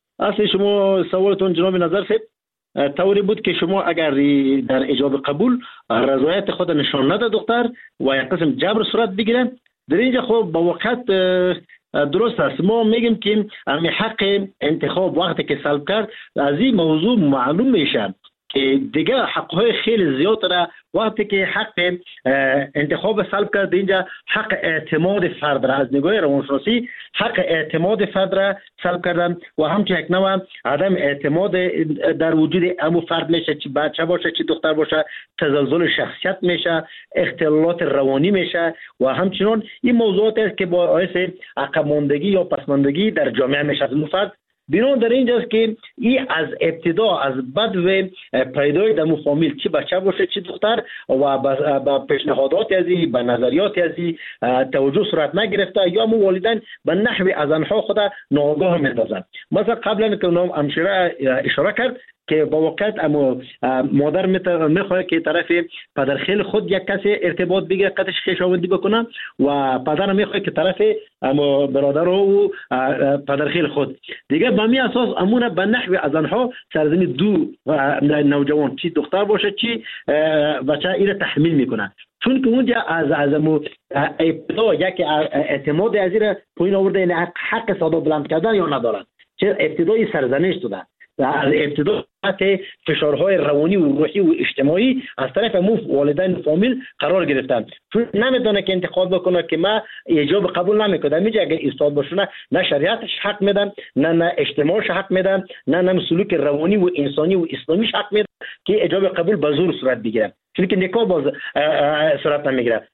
سوالتون جناب نظر صاحب طوری بود که شما اگر در ایجاب قبول رضایت خود نشان نده دختر و یک قسم جبر صورت بگیره، در اینجا خب با وقت درست است. ما میگیم که همین حق انتخاب وقتی که سلب کرد از این موضوع معلوم میشه که دیگه حقهای خیلی زیاد را وقتی که حق انتخاب سلب کرد اینجا حق اعتماد فرد را از نگاه روانشناسی حق اعتماد فرد را سلب کردن و همچنین یک نوع عدم اعتماد در وجود امو فرد میشه، چی بچه باشه چی دختر باشه، تزلزل شخصیت میشه، اختلالات روانی میشه و همچنین این موضوعات است که باعث عقب ماندگی یا پسماندگی در جامعه میشه. فرد بنابراین در اینجاست که این از ابتدا از بدو پیدای در فامیل چی بچه باشه چی دختر و با پیشنهادات ازی با نظریات ازی توجه صورت نگرفته یا مو والدین به نحوی از آنها خود ناآگاه میندازند. مثلا قبلا که نام همشیره اشاره کرد که با وقت مادر میخواد که طرف پدرخیل خود یک کسی ارتباط بگیره قدش خویشاوندی بکنه و پدر میخواد که طرف برادر و پدرخیل خود دیگه به می اساس امونه به نحو از آنها سرزمین دو نوجوان چی دختر باشه چی بچه ایره تحمیل میکنه، چون که اونجا از ابتدا یک اعتماد از این پایین آورده، یعنی حق صدا بلند کردن یا ندارن، چه ابتدای سرزنش شده از ابتدا که فشارهای روانی و روحی و اجتماعی از طرف والدین فامیل قرار گرفتن، چون نمیدونه که انتخاب بکنه که ما ایجاب قبول نمیکنم. میگه اگه استاد باشونه نه شریعتش حق میدن نه اجتماعش حق میدن نه سلوک روانی و انسانی و اسلامیش حق میدن که ایجاب قبول به زور صورت بگیره، چون که نکاح باز صورت نمیگیره.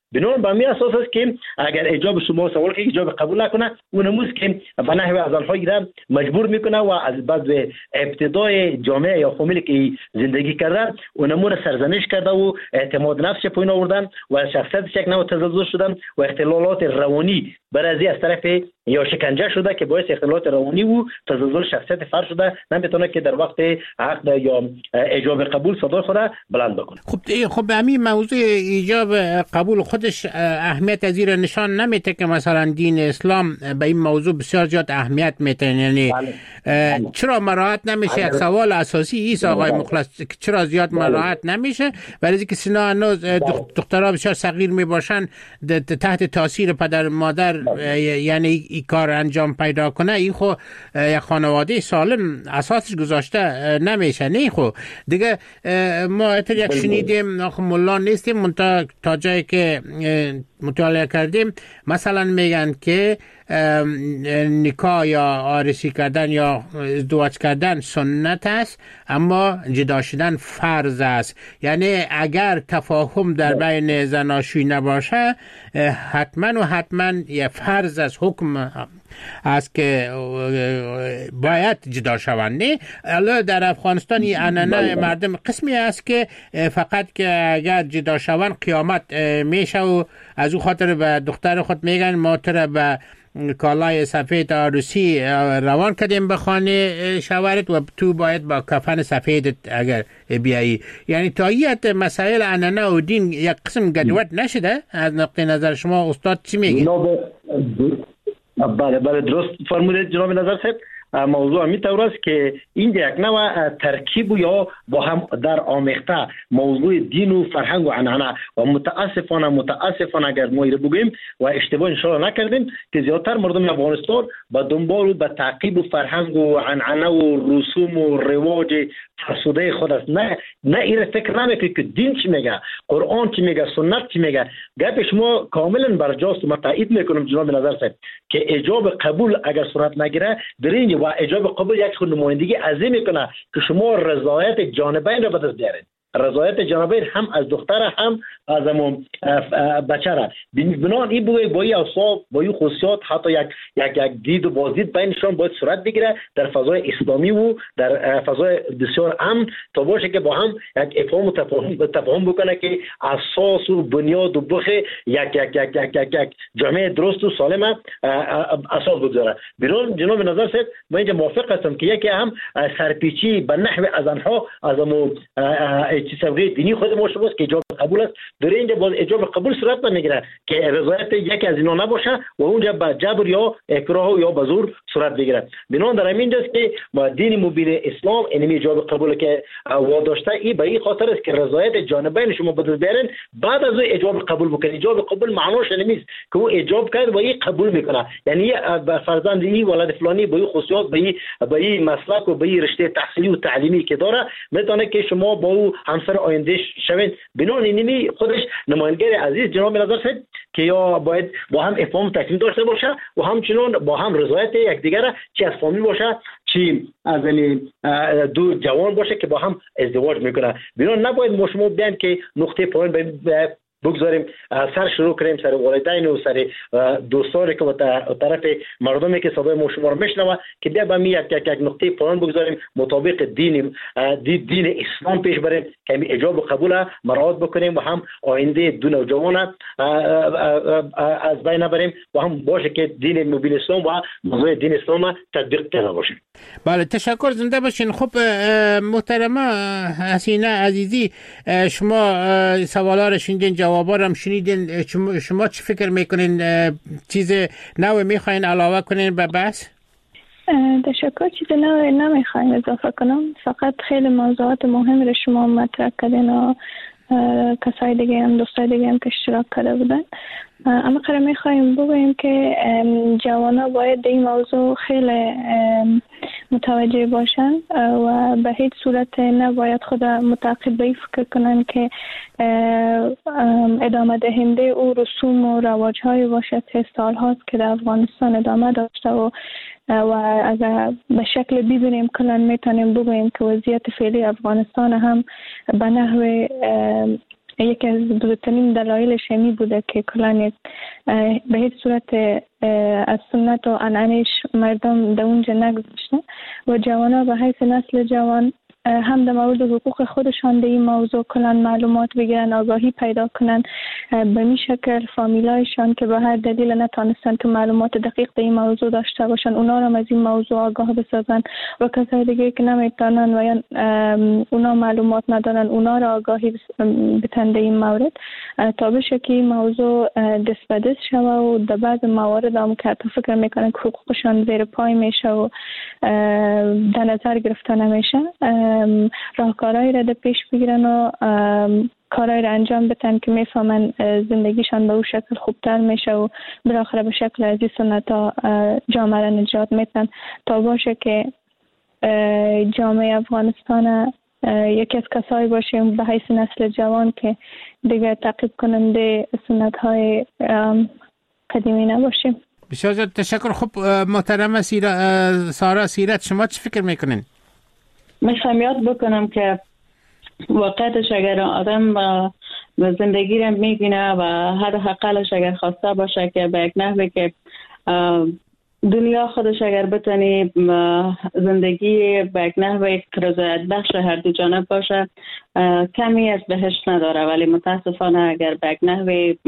بنابراین به همین اساس است که اگر ایجاب شما سوال که ایجاب قبول نکنه اون امروز که به نحو از آنها را مجبور میکنه و از بعد ابتدای جامعه یا فامیلی که زندگی کرده اونمون سرزنش کرده و اعتماد نفسش پایین آوردن و شخصیتش یک نوع تزلزل شدن و اختلالات روانی برازی از طرف یا شکنجه شده که باعث اختلالات روانی و تزلزل شخصیت فرد شده، نمیتونه که در وقت عقد یا ایجاب قبول صدای خود بلند بکنه. خب همین موضوع ایجاب قبول خودش اهمیت از این نشان نمیده که مثلا دین اسلام به این موضوع بسیار زیاد اهمیت میده؟ یعنی چرا مراعات نمیشه؟ یک سوال اساسی است آقای مخلص، چرا زیاد مراعات نمیشه؟ برای اینکه سنا هنوز دخترها بسیار صغیر میباشن تحت تاثیر پدر مادر یعنی این کار انجام پیدا کنه، این خو یک خانواده سالم اساسش گذاشته نمیشه. نه خو دیگه ما یک شنیدیم آخه ملا نیستیم منتها تا جایی که مطالعه کردیم مثلا میگن که نکاح یا عارسی کردن یا ازدواج کردن سنت است اما جدا شدن فرض است. یعنی اگر تفاهم در بین زناشویی نباشه حتما یه فرض از حکم است که باید جدا شوند. نه الان در افغانستان این عنعنه مردم قسمی است که فقط که اگر جدا شوند قیامت میشه و از او خاطر به دختر خود میگن ما تر به کالای سفید عروسی روان کردیم به خانه شوهرت و تو باید با کفن سفید اگر بیایی. یعنی تایید مسائل عنعنه و دین یک قسم گدوت نشده؟ از نقطه نظر شما استاد چی میگید؟ بله درست فرمودید جناب نظر صاحب. موضوع میطور است که این یک نوع ترکیب یا با هم در آمیخته موضوع دین و فرهنگ و عنعنه و متاسفانه اگر ما رو بگیم و اشتباه انشاءالله نکردیم که زیادتر مردم افغانستان با دنبال و به تعقیب و فرهنگ و عنعنه و رسوم و رواج فرسوده خود است. نه این فکر نمیکنه که دین چی میگه، قرآن چی میگه، سنت چی میگه. گپ شما کاملا برجاست و تایید میکنم جناب نظر صاحب که ایجاب قبول اگر صورت نگیره درین و ایجاب قبول یک خود نمایندگی عظیم میکنه که شما رضایت جانبین را به دست بیارید. رضایت جانبین هم از دختر هم از بچه را بنان این بوی با این اصاب با این خصوصیات حتی یک دید و بازدید بینشان باید صورت بگیره در فضای اسلامی و در فضای بسیار امن تا باشه که با هم یک افهام و تفاهم بکنه که اساس و بنیاد و بخ یک جامعه درست و سالم اساس بگذاره. بنان جناب نظر صاحب من اینجا موافق هستم که یکی هم سرپیچی به نحو از آنها از سبقه دینی خود ما شماست که ایجاب قبول است در اینجا باز ایجاب قبول صورت نمیگیره که رضایت یکی از اینا نباشه و اونجا با جبر یا اکراه یا به زور صورت بگیره. بنان در همین جاست که ما دین مبین اسلام اینمی ایجاب قبول که واداشته این به این خاطر است که رضایت جانبین شما بدل بیارن بعد از ایجاب قبول بکنید. ایجاب قبول معناش نمیست که او ایجاب کرد و این قبول میکنه یعنی فرزند این ولد فلانی با این خصوصیات با این مسلک و با این رشته تحصیلی و تعلیمی که داره میتونه که شما با او همسر آینده شوید. بنان اینمی خودش نمایندگی عزیز جناب نظر صاحب که یا باید با هم افهام تکمیل داشته باشه و همچنین با هم رضایت یکدیگر چی از فامیل باشه چی از دو جوان باشه که با هم ازدواج میکنه. بنان نباید ما شما بیان که نقطه پایین بگذاریم سر شروع کنیم سر والدین و سر دوستانی که طرف مردمی که صدای ما شما رو میشنوه که بیا به یک نقطه پایان بگذاریم مطابق دین اسلام پیش بریم که ایجاب و قبول مراعات بکنیم و هم آینده دو نوجوان از بین نبریم و هم باشه که دین مبین اسلام و موضوع دین اسلام تطبیق کرده باشیم. بله تشکر، زنده باشین. خب محترمه حسینه عزیزی شما سوالا رو شنیدین جوابا رو هم شنیدین، شما چی فکر میکنین؟ چیز نوی میخواین علاوه کنین به بحث؟ تشکر. چیز نوی نمیخواین اضافه کنم، فقط خیلی موضوعات مهم رو شما مطرح کردین و کسای دیگه هم دوستای دیگه هم که اشتراک کرده بودن. اما قرار میخوایم بگوییم که جوانا باید در این موضوع خیلی متوجه باشن و به هیچ صورت نباید خود متعقب به این فکر کنن که ادامه دهنده او رسوم و رواج های باشد که سال هاست که در افغانستان ادامه داشته و اگر به شکل ببینیم کلن میتونیم بگوییم که وضعیت فعلی افغانستان هم به نحو یکی از بزرگترین دلایلش همی بوده که کلان به هیچ صورت از سنت و عنعنش مردم در اونجا نگذاشته و جوانا به حیث نسل جوان هم در مورد حقوق خودشان در این موضوع کلان معلومات بگیرن، آگاهی پیدا کنن. به این شکل فامیلایشان که به هر دلیل نتانستن که معلومات دقیق در این موضوع داشته باشن اونا را از این موضوع آگاه بسازن و کسای دیگه که نمیتونن و یا اونا معلومات ندارن اونا را آگاهی بتن در این مورد تا بشه که این موضوع دست به دست شوه و در بعض موارد هم که حتی فکر میکنن که حقوقشان زیر پای میشه و در نظر گرفته نمیشه راهکارهایی را در پیش بگیرن و کارهایی را انجام بدن که میفهمن زندگیشان به اون شکل خوبتر میشه و بالاخره به شکل از این سنت‌ها جامعه را نجات میدن تا باشه که جامعه افغانستان یکی از کسایی باشیم به حیث نسل جوان که دیگر تعقیب کننده سنت‌های قدیمی نباشیم. بسیار زیاد تشکر. خب محترم سارا سیرت، شما چی فکر میکنین؟ میخوام یاد بکنم که واقعیتش اگر آدم زندگی را میبینه و حداقلش اگر خواسته باشه که به یک نحوی که دنیا خودش اگر بتونی زندگی به یک نحوی رضایت بخش هر دو جانب باشه کمی از بهشت نداره، ولی متاسفانه اگر به یک نحوی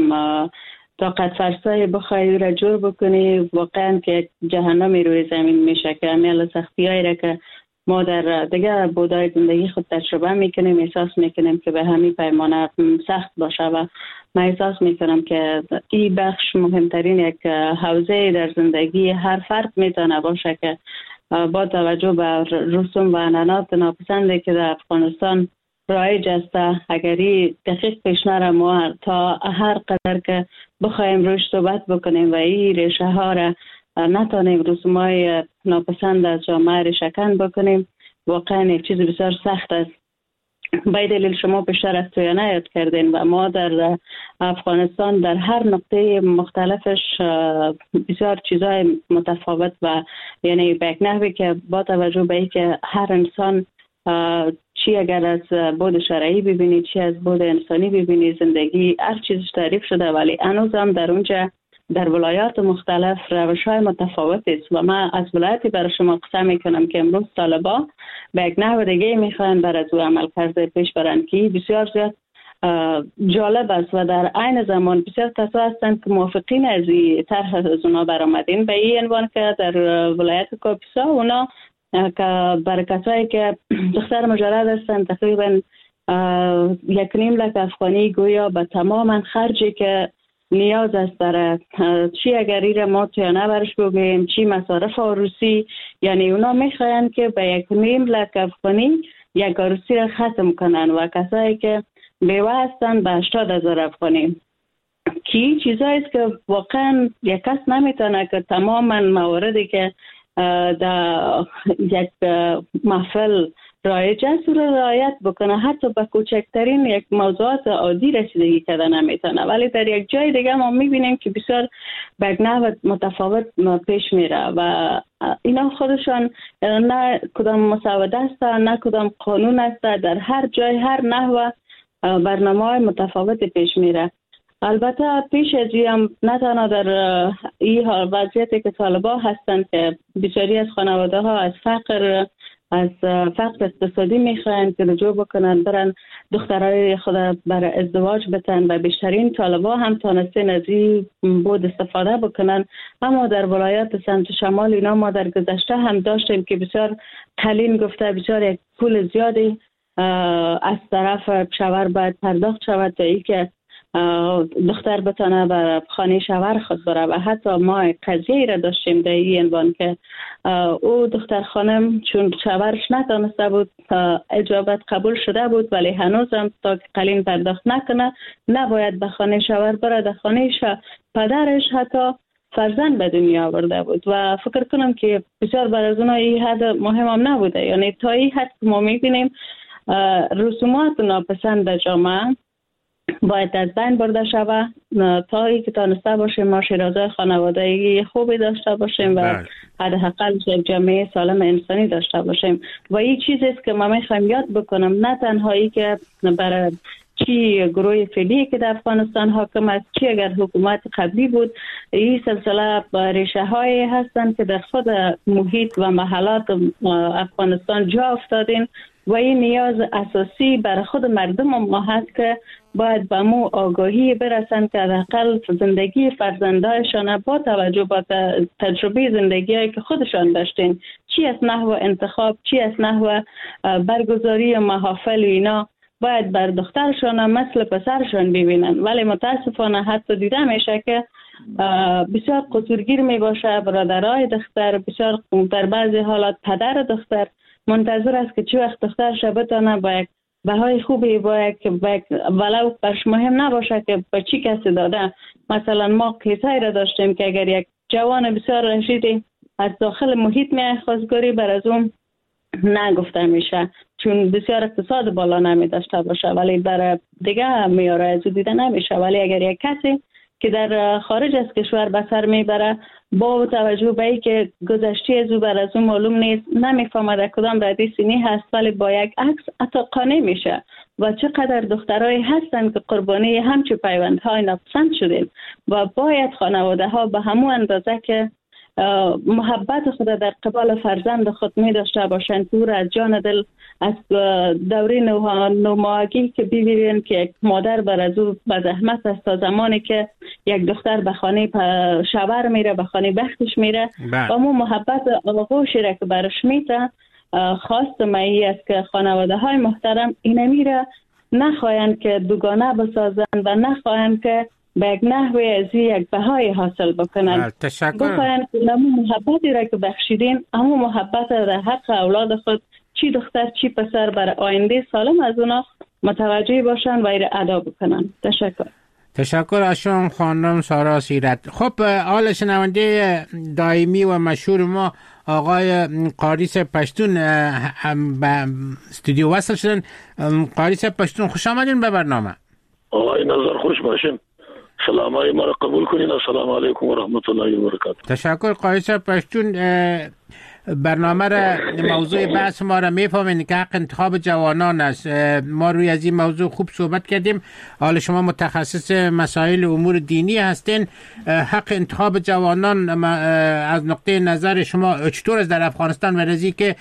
طاقت فرسای بخوای را جور بکنی واقعا که جهنمی روی زمین میشه که امیال سختی هایی را که ما در دیگه بودای زندگی خود تجربه میکنیم احساس میکنیم که به همین پیمانه سخت باشه و من احساس میکنم که این بخش مهمترین یک حوزه در زندگی هر فرد میتونه باشه که با توجه به رسوم و عنعنات ناپسنده که در افغانستان رایج است اگری دقیق پیش نره ما تا هر قدر که بخوایم روش صحبت بکنیم و این ریشه ها را نتانیم رسومای ناپسند از جامعه را شکن بکنیم واقعا یک چیز بسیار سخت است. به دلیل شما پیشتر از تویانه یاد کردین و ما در افغانستان در هر نقطه مختلفش بسیار چیزای متفاوت و یعنی به یک نحوی که با توجه به اینکه هر انسان چی اگر از بود شرعی ببینی چی از بود انسانی ببینی زندگی هر چیزش تعریف شده ولی هنوز هم در اونجا در ولایات مختلف روش‌های متفاوت است و من از ولایتی برای شما قسم میکنم که امروز طالبا به یک نحو دیگه میخوان بر از او عمل کرده پیش برن که بسیار زیاد جالب است و در عین زمان بسیار کسا هستند که موافقین از این طرح از اونا برآمدین به این عنوان که در ولایت کاپیسا اونا که برای کسایی که دختر مجرد هستند تقریبا 1.5 لک افغانی گویا به تماما خرجی که نیاز است در چی اگر ایره ما تویانه برش بگویم چی مصارف عروسی یعنی اونا میخواین که به 1.5 لک افغانی یک عروسی را ختم کنن و کسایی که بیوه هستن به 80,000 افغانی که چیزایی است که واقعا یک کس نمیتونه که تماما مواردی که در یک محفل رایج است رو رعایت بکنه حتی به کوچکترین یک موضوعات عادی رسیدگی کرده نمیتونه ولی در یک جای دیگه ما میبینیم که بسیار به نحو متفاوت پیش میره و اینا خودشان نه کدام مسوده است نه کدام قانون است در هر جای هر نحو برنامه‌های متفاوت پیش میره. البته پیش از این نه تنها در این وضعیتی که طالبا هستند که بسیاری از خانواده ها از فقر اقتصادی میخواین که رجوع بکنن برن دخترای خود بر ازدواج بتن و بیشترین طالبا هم تانستین از این بود استفاده بکنن اما در ولایات سمت شمال اینا ما در گذشته هم داشتیم که بسیار قلیل گفته بسیار یک پول زیادی از طرف شوهر باید پرداخت شود تا ای که دختر بتانه بر خانه شوهر خود بره و حتی ما قضیه را داشتیم در این عنوان که او دختر خانم چون شوهرش نتانسته بود اجابت قبول شده بود ولی هنوز هم تا قلیل پرداخت نکنه نباید به خانه شوهر بره در خانه پدرش حتی فرزند به دنیا آورده بود و فکر کنم که بسیار بر از اونها این حد مهم هم نبوده یعنی تا این حد ما میبینیم رسومات ناپسند جامعه باید از بین برده شوه تا ای که تانسته باشیم ما شیرازه خانوادگی خوبی داشته باشیم و حداقل یک جامعه سالم انسانی داشته باشیم و این چیزی است که ما میخوایم یاد بکنم نه تنهایی که برای چی گروه فعلی که در افغانستان حاکم است، چی اگر حکومت قبلی بود. این سلسله ریشه های هستند که در خود محیط و محلات افغانستان جا افتادین و این نیاز اساسی برای خود مردم ما هست که باید به مو آگاهی برسند که حداقل زندگی فرزندایشان با توجه به تجربه زندگی هایی که خودشان داشتین، چی از نحو انتخاب، چی از نحو برگزاری محافل اینا باید بر دخترشان مثل پسرشان ببینن. ولی متاسفانه حتی دیده میشه که بسیار قصورگیر می باشه برادرای دختر، بسیار در بعضی حالات پدر دختر منتظر است که چی وقت دخترش بتونه با یک بهای خوبی ولو برش مهم نباشه که به چی کسی داده. مثلا ما کیسایی را داشتیم که اگر یک جوان بسیار رشیدی از داخل محیط می خواستگاری بر از اون نگفته میشه چون بسیار اقتصاد بالا نمی داشته باشه، ولی در دیگه میاره از دیده نمیشه. ولی اگر یک کسی که در خارج از کشور به سر میبره با توجه به اینکه گذشته از او بر از اون معلوم نیست، نمیفهمه در کدام ردی سینی هست، ولی با یک عکس حتی قانع میشه. و چقدر دخترایی هستند که قربانی همچه پیوندهای ناپسند شدیم و باید خانواده ها به همون اندازه که محبت خود در قبال فرزند خود می داشته باشند دور از جان دل از دوره نوماگی که ببینید که یک مادر بر از او به زحمت است تا زمانی که یک دختر به خانه شوهر میره، به خانه بختش میره و مو محبت آغوشی را که برش میده. خواست مایی است که خانواده های محترم اینه میره نخواهند که دوگانه بسازند و نخواهند که به یک نحوه از یک بهای حاصل بکنند. بخواهند که همون محبتی را که بخشیدین همون محبت را در حق اولاد خود چی دختر چی پسر برای آینده سالم از اونا متوجه باشن و ایره ادا بکنن. تشکر از شما خانم سارا سیرت. خب حال شنونده دائمی و مشهور ما آقای قاریس پشتون به استودیو وصل شدن. قاریس پشتون خوش آمدین به برنامه. آقای نظر خوش باشین. سلام های ما را قبول کنین. السلام علیکم و رحمت الله و برکاته. تشکر قاریس پشتون. برنامه را موضوع بحث ما را میفهمین که حق انتخاب جوانان است. ما روی از این موضوع خوب صحبت کردیم. حالا شما متخصص مسائل امور دینی هستین. حق انتخاب جوانان از نقطه نظر شما چطور است در افغانستان و رزی که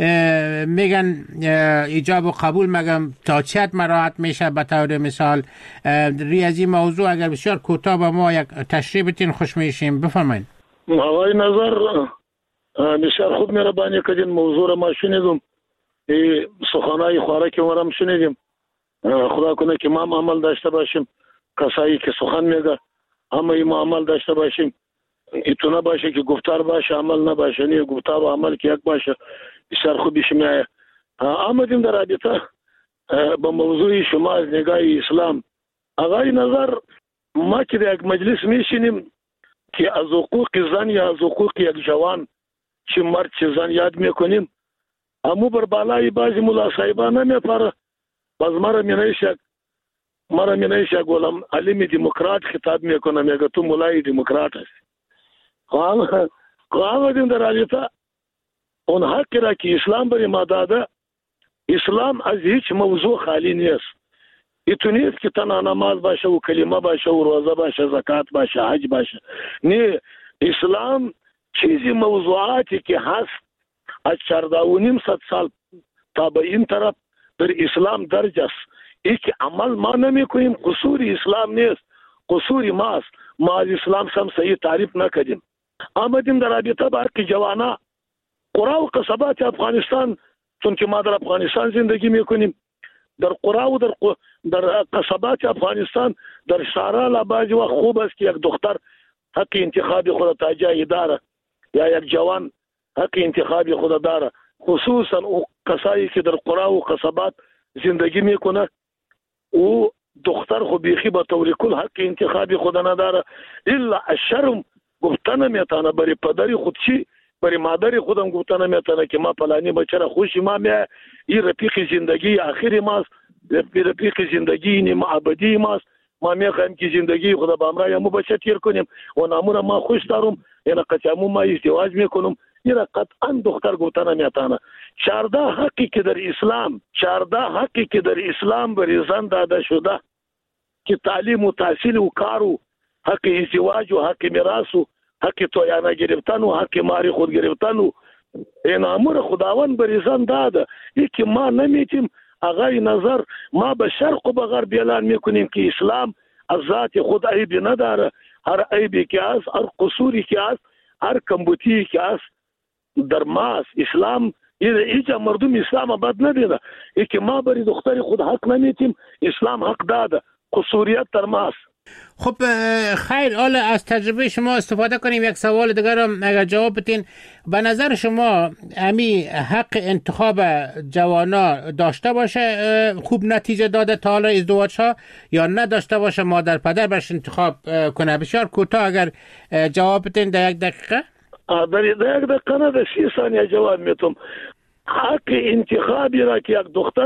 میگن ایجاب و قبول مگم تا چه حد مراعات میشه؟ به طور مثال روی از این موضوع اگر بسیار کوتاه با ما یک تشریح بتین خوش میشیم. بفرمایید. آقای نظر بسیار خوب مهربانی کردین. موضوع را ما شنیدم، سخنهای خوراک ما را شنیدیم. خدا کنه که ما عمل داشته باشیم، کسایی که سخن میگه همه ما عمل داشته باشیم. ایتونه باشه که گفتار باشه عمل نباشه، نه گفتار و عمل که یک باشه. بسیار خوب میشه. آمدیم در رابطه با موضوع شما از نگاه اسلام. آقای نظر ما که در یک مجلس میشینیم که از حقوق زن یا از حقوق یک جوان چه مرد چه زن یاد میکنیم، امو بر بالای بعضی ملا صاحبان نمیپره. باز مرا مینایش گولم علم دموکرات خطاب میکنه، میگه تو مولای دموکرات هستی. آمدیم در رابطه اون حقی را که اسلام بر ما داده. اسلام از هیچ موضوع خالی نیست. ایتو نیست که تنها نماز باشه و کلمه باشه و روزه باشه، زکات باشه، حج باشه. نه، اسلام چیزی موضوعاتی که هست از 14.5 سال تا به این طرف در اسلام درج است. ای که عمل ما نمی کنیم قصور اسلام نیست، قصور ماست. ما از اسلام هم صحیح تعریف نکردیم. آمدیم در رابطه با که جوانا قرا و قصبات افغانستان، چون که ما در افغانستان زندگی میکنیم، در قرا و در قصبات افغانستان در شهرها لباجی و خوب است که یک دختر حق انتخابی خود تا جای داره یا یک جوان حق انتخابی خود داره. خصوصا او کسایی که در قرا و قصبات زندگی میکنه او دختر خو بیخی با طور کل حق انتخابی خود نداره. الا الشرم گفتن میتونه برای پدری خود چی برای مادری خودم گفتن میتونه که ما پلانی بچه خوشی ما این رفیق زندگی آخری ماست، رفیق زندگی نیم ابدی ماست. ما میخوایم که زندگی خدا با امرای مو بچه تیر کنیم و نامون ما خوش دارم. یعنی قچمون ما ازدواج میکنم این قطعا دختر گفتن نمیتونه. 14 حقی که در اسلام بر زن داده شده که تعلیم و تحصیل و کار و حق ازدواج و حق میراث و حق تویانه گرفتن و حق ماری خود گرفتن و این امر خداوند بر زن داده. این که ما نمیتیم آقای نظر ما به شرق و به غرب اعلان میکنیم که اسلام از ذات خود عیبی نداره. هر عیبی که هست، هر قصوری که هست، هر کمبودی که هست در ماست. اسلام ایجا مردم اسلام بد ندیده. ای که ما بری دختری خود حق نمیتیم، اسلام حق داده. قصوریت در ماست. خب خیر، حالا از تجربه شما استفاده کنیم. یک سوال دیگر هم اگر جواب بدین. به نظر شما امی حق انتخاب جوانا داشته باشه خوب نتیجه داده تا حالا ازدواج ها، یا نداشته باشه مادر پدر برش انتخاب کنه؟ بسیار کوتاه اگر جواب بدین در 1 دقیقه. در 1 دقیقه نه، در 30 ثانیه جواب میتونم. حق انتخابی را که یک دختر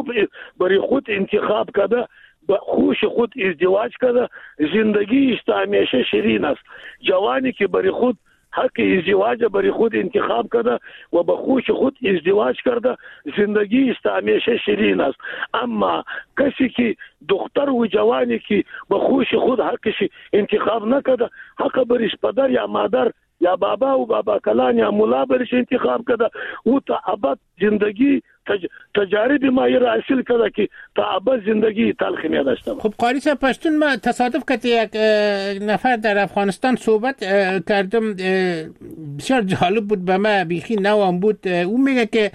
بری خود انتخاب کرده، به خوش خود ازدواج کرده، زندگیش تا همیشه شیرین است. جوانی که بری خود حق ازدواج بری خود انتخاب کرده و به خوش خود ازدواج کرده، زندگیش تا همیشه شیرین است. اما کسی که دختر و جوانی که به خوش خود حقش انتخاب نکرده، حق بریش پدر یا مادر یا بابا و بابا کلان یا مولا برش انتخاب کرده، او تا ابد زندگی تجارب ما را حاصل کرده که تا ابد زندگی تلخ می داشته. خب قاری صاحب پشتون، ما تصادف کرد یک نفر در افغانستان صحبت کردم، بسیار جالب بود به ما، بیخی نوام بود. او میگه که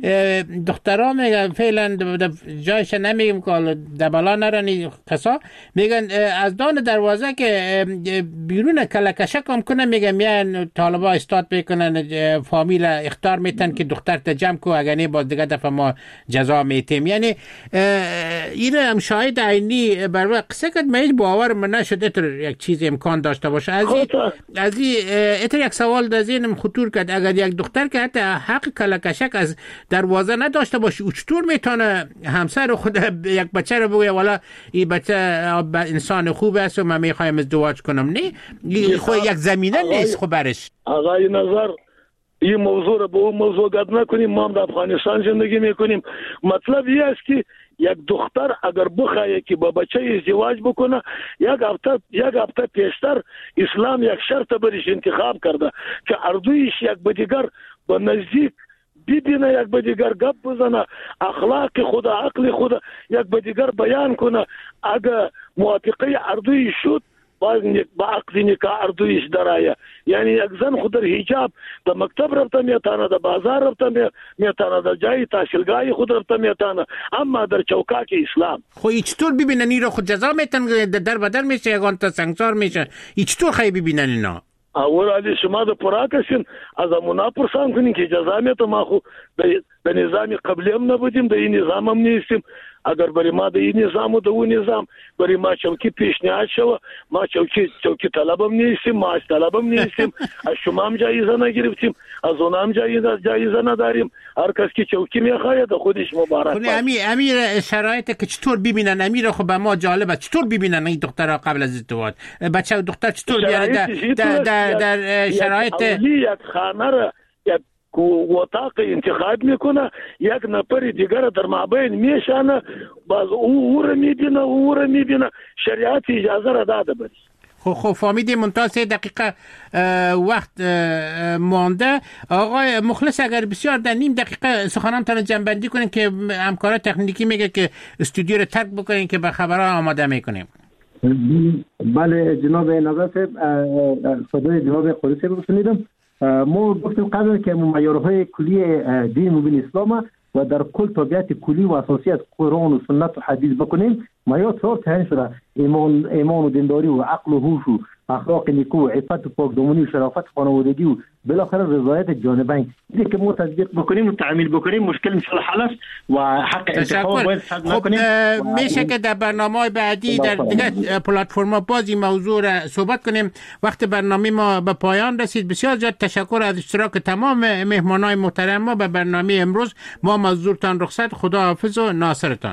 دخترها میگه فعلا جایش نمیگم که دبلا نرانی کسا، میگن از دان دروازه که بیرون کلکشک هم کنه، میگه میان طالبا استاد بکنن، فامیل اختار میتن که دختر تجمع کو، اگر نه باز دیگه دفعه ما جزا میتیم. یعنی این هم شاهد عینی بر قصه که من باور من نشد اتر یک چیز امکان داشته باشه. از این اتر یک سوال در ذهنم خطور کرد، اگر یک دختر که حتی حق کلکشک از دروازه نداشته باشه، او چطور میتونه همسر خود یک بچه رو بگه والا این بچه انسان خوب است و من میخوایم ازدواج کنم؟ نه، خود یک زمینه نیست خب برش. آقای نظر این موضوع رو به اون موضوع گد نکنیم. ما در افغانستان زندگی میکنیم. مطلب این است که یک دختر اگر بخواهد که با بچه ازدواج بکنه، یک هفته پیشتر اسلام یک شرط برش انتخاب کرده که اردویش یک به دیگر با نزدیک ببینه، یک به دیگر گپ بزنه، اخلاق خود عقل خود یک به دیگر بیان کنه. اگر موافقه اردویش شد، با عقد نکاح اردویش درآید. یعنی یک زن خود در حجاب در مکتب رفته میتونه، در بازار رفته میتونه، در جای تحصیلگاه خود رفته میتونه، اما در چوکاک اسلام خو چطور ببینن این رو خود جزا میتن، در بدل میشه، یگان تا سنگسار میشه؟ چطور خیلی ببینن اینا؟ اول علی شما در پراکشین از امونا پرسان کنین که جزا میتونه. ما خو در نظام قبلی هم نبودیم، در این نظام هم نیستیم. اگر برای ما در این نظام و در اون نظام برای ما چوکی پیشنهاد شود، ما چوکی طلب هم نیستیم، معاش طلب هم نیستیم، از شما هم جایزه نگرفتیم، از اون هم جایزه نداریم. هر کس که چوکی میخواید خودش مبارک باشه. امیر شرایط که چطور ببینن امیر خب به ما جالبه، چطور ببینن این دخترها قبل از ازدواج؟ بچه و دختر چطور بیاره در شرایط یک خانه را یک اتاق انتخاب میکنه، یک نفر دیگر در مابین میشانه، باز او رو میبینه، شریعت اجازه را داده بری. خب فهمیدی منتها 3 دقیقه وقت مانده. آقای مخلص اگر بسیار در نیم دقیقه سخنانتان جنبندی کنین که همکارا تکنیکی میگه که استودیو رو ترک بکنین که به خبرها آماده میکنیم. بله جناب نظر صاحب، صدای جناب قلی صاحب رو شنیدم. ما گفتیم قبل که معیارهای کلی دین مبین اسلام و در کل طبیعت کلی و اساسی از قرآن و سنت و حدیث بکنیم. معیار 4 تعیین شده: ایمان و دینداری و عقل و هوش و اخلاق نیکو و عفت و پاکدامنی و شرافت خانوادگی و بالاخره رضایت جانبین. اینه که ما تطبیق بکنیم و تعمیل بکنیم مشکل ان شاء الله حل است و حق انتخاب باید حد نکنیم. میشه که در برنامه‌های بعدی در دیگه پلتفرم‌ها بازی موضوع را صحبت کنیم. وقت برنامه ما به پایان رسید. بسیار زیاد تشکر از اشتراک تمام مهمانان محترم ما به برنامه امروز. ما مزدورتان رخصت. خدا حافظ و ناصرتان.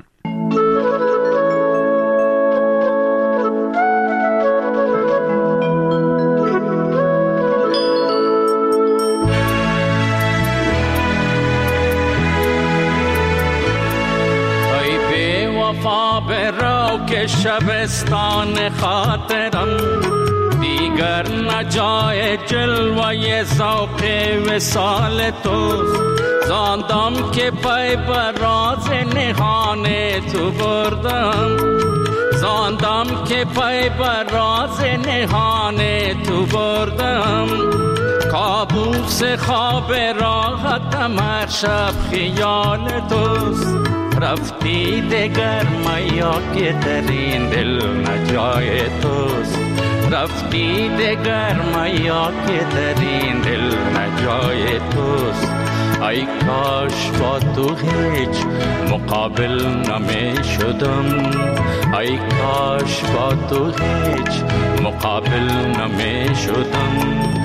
شبستان خاطرم دیگر نجای جلوه ذوق وصال توست زاندم که پای بر راز نهان تو بردم زاندم که پای بر راز نهان تو بردم کابوس خواب راحتم هر شب خیال توست رفتی دگر میا که در این دل نجای توست رفتی دگر میا که در این دل نجای توست ای کاش با تو هیچ مقابل نمی شدم ای کاش با تو هیچ مقابل نمی شدم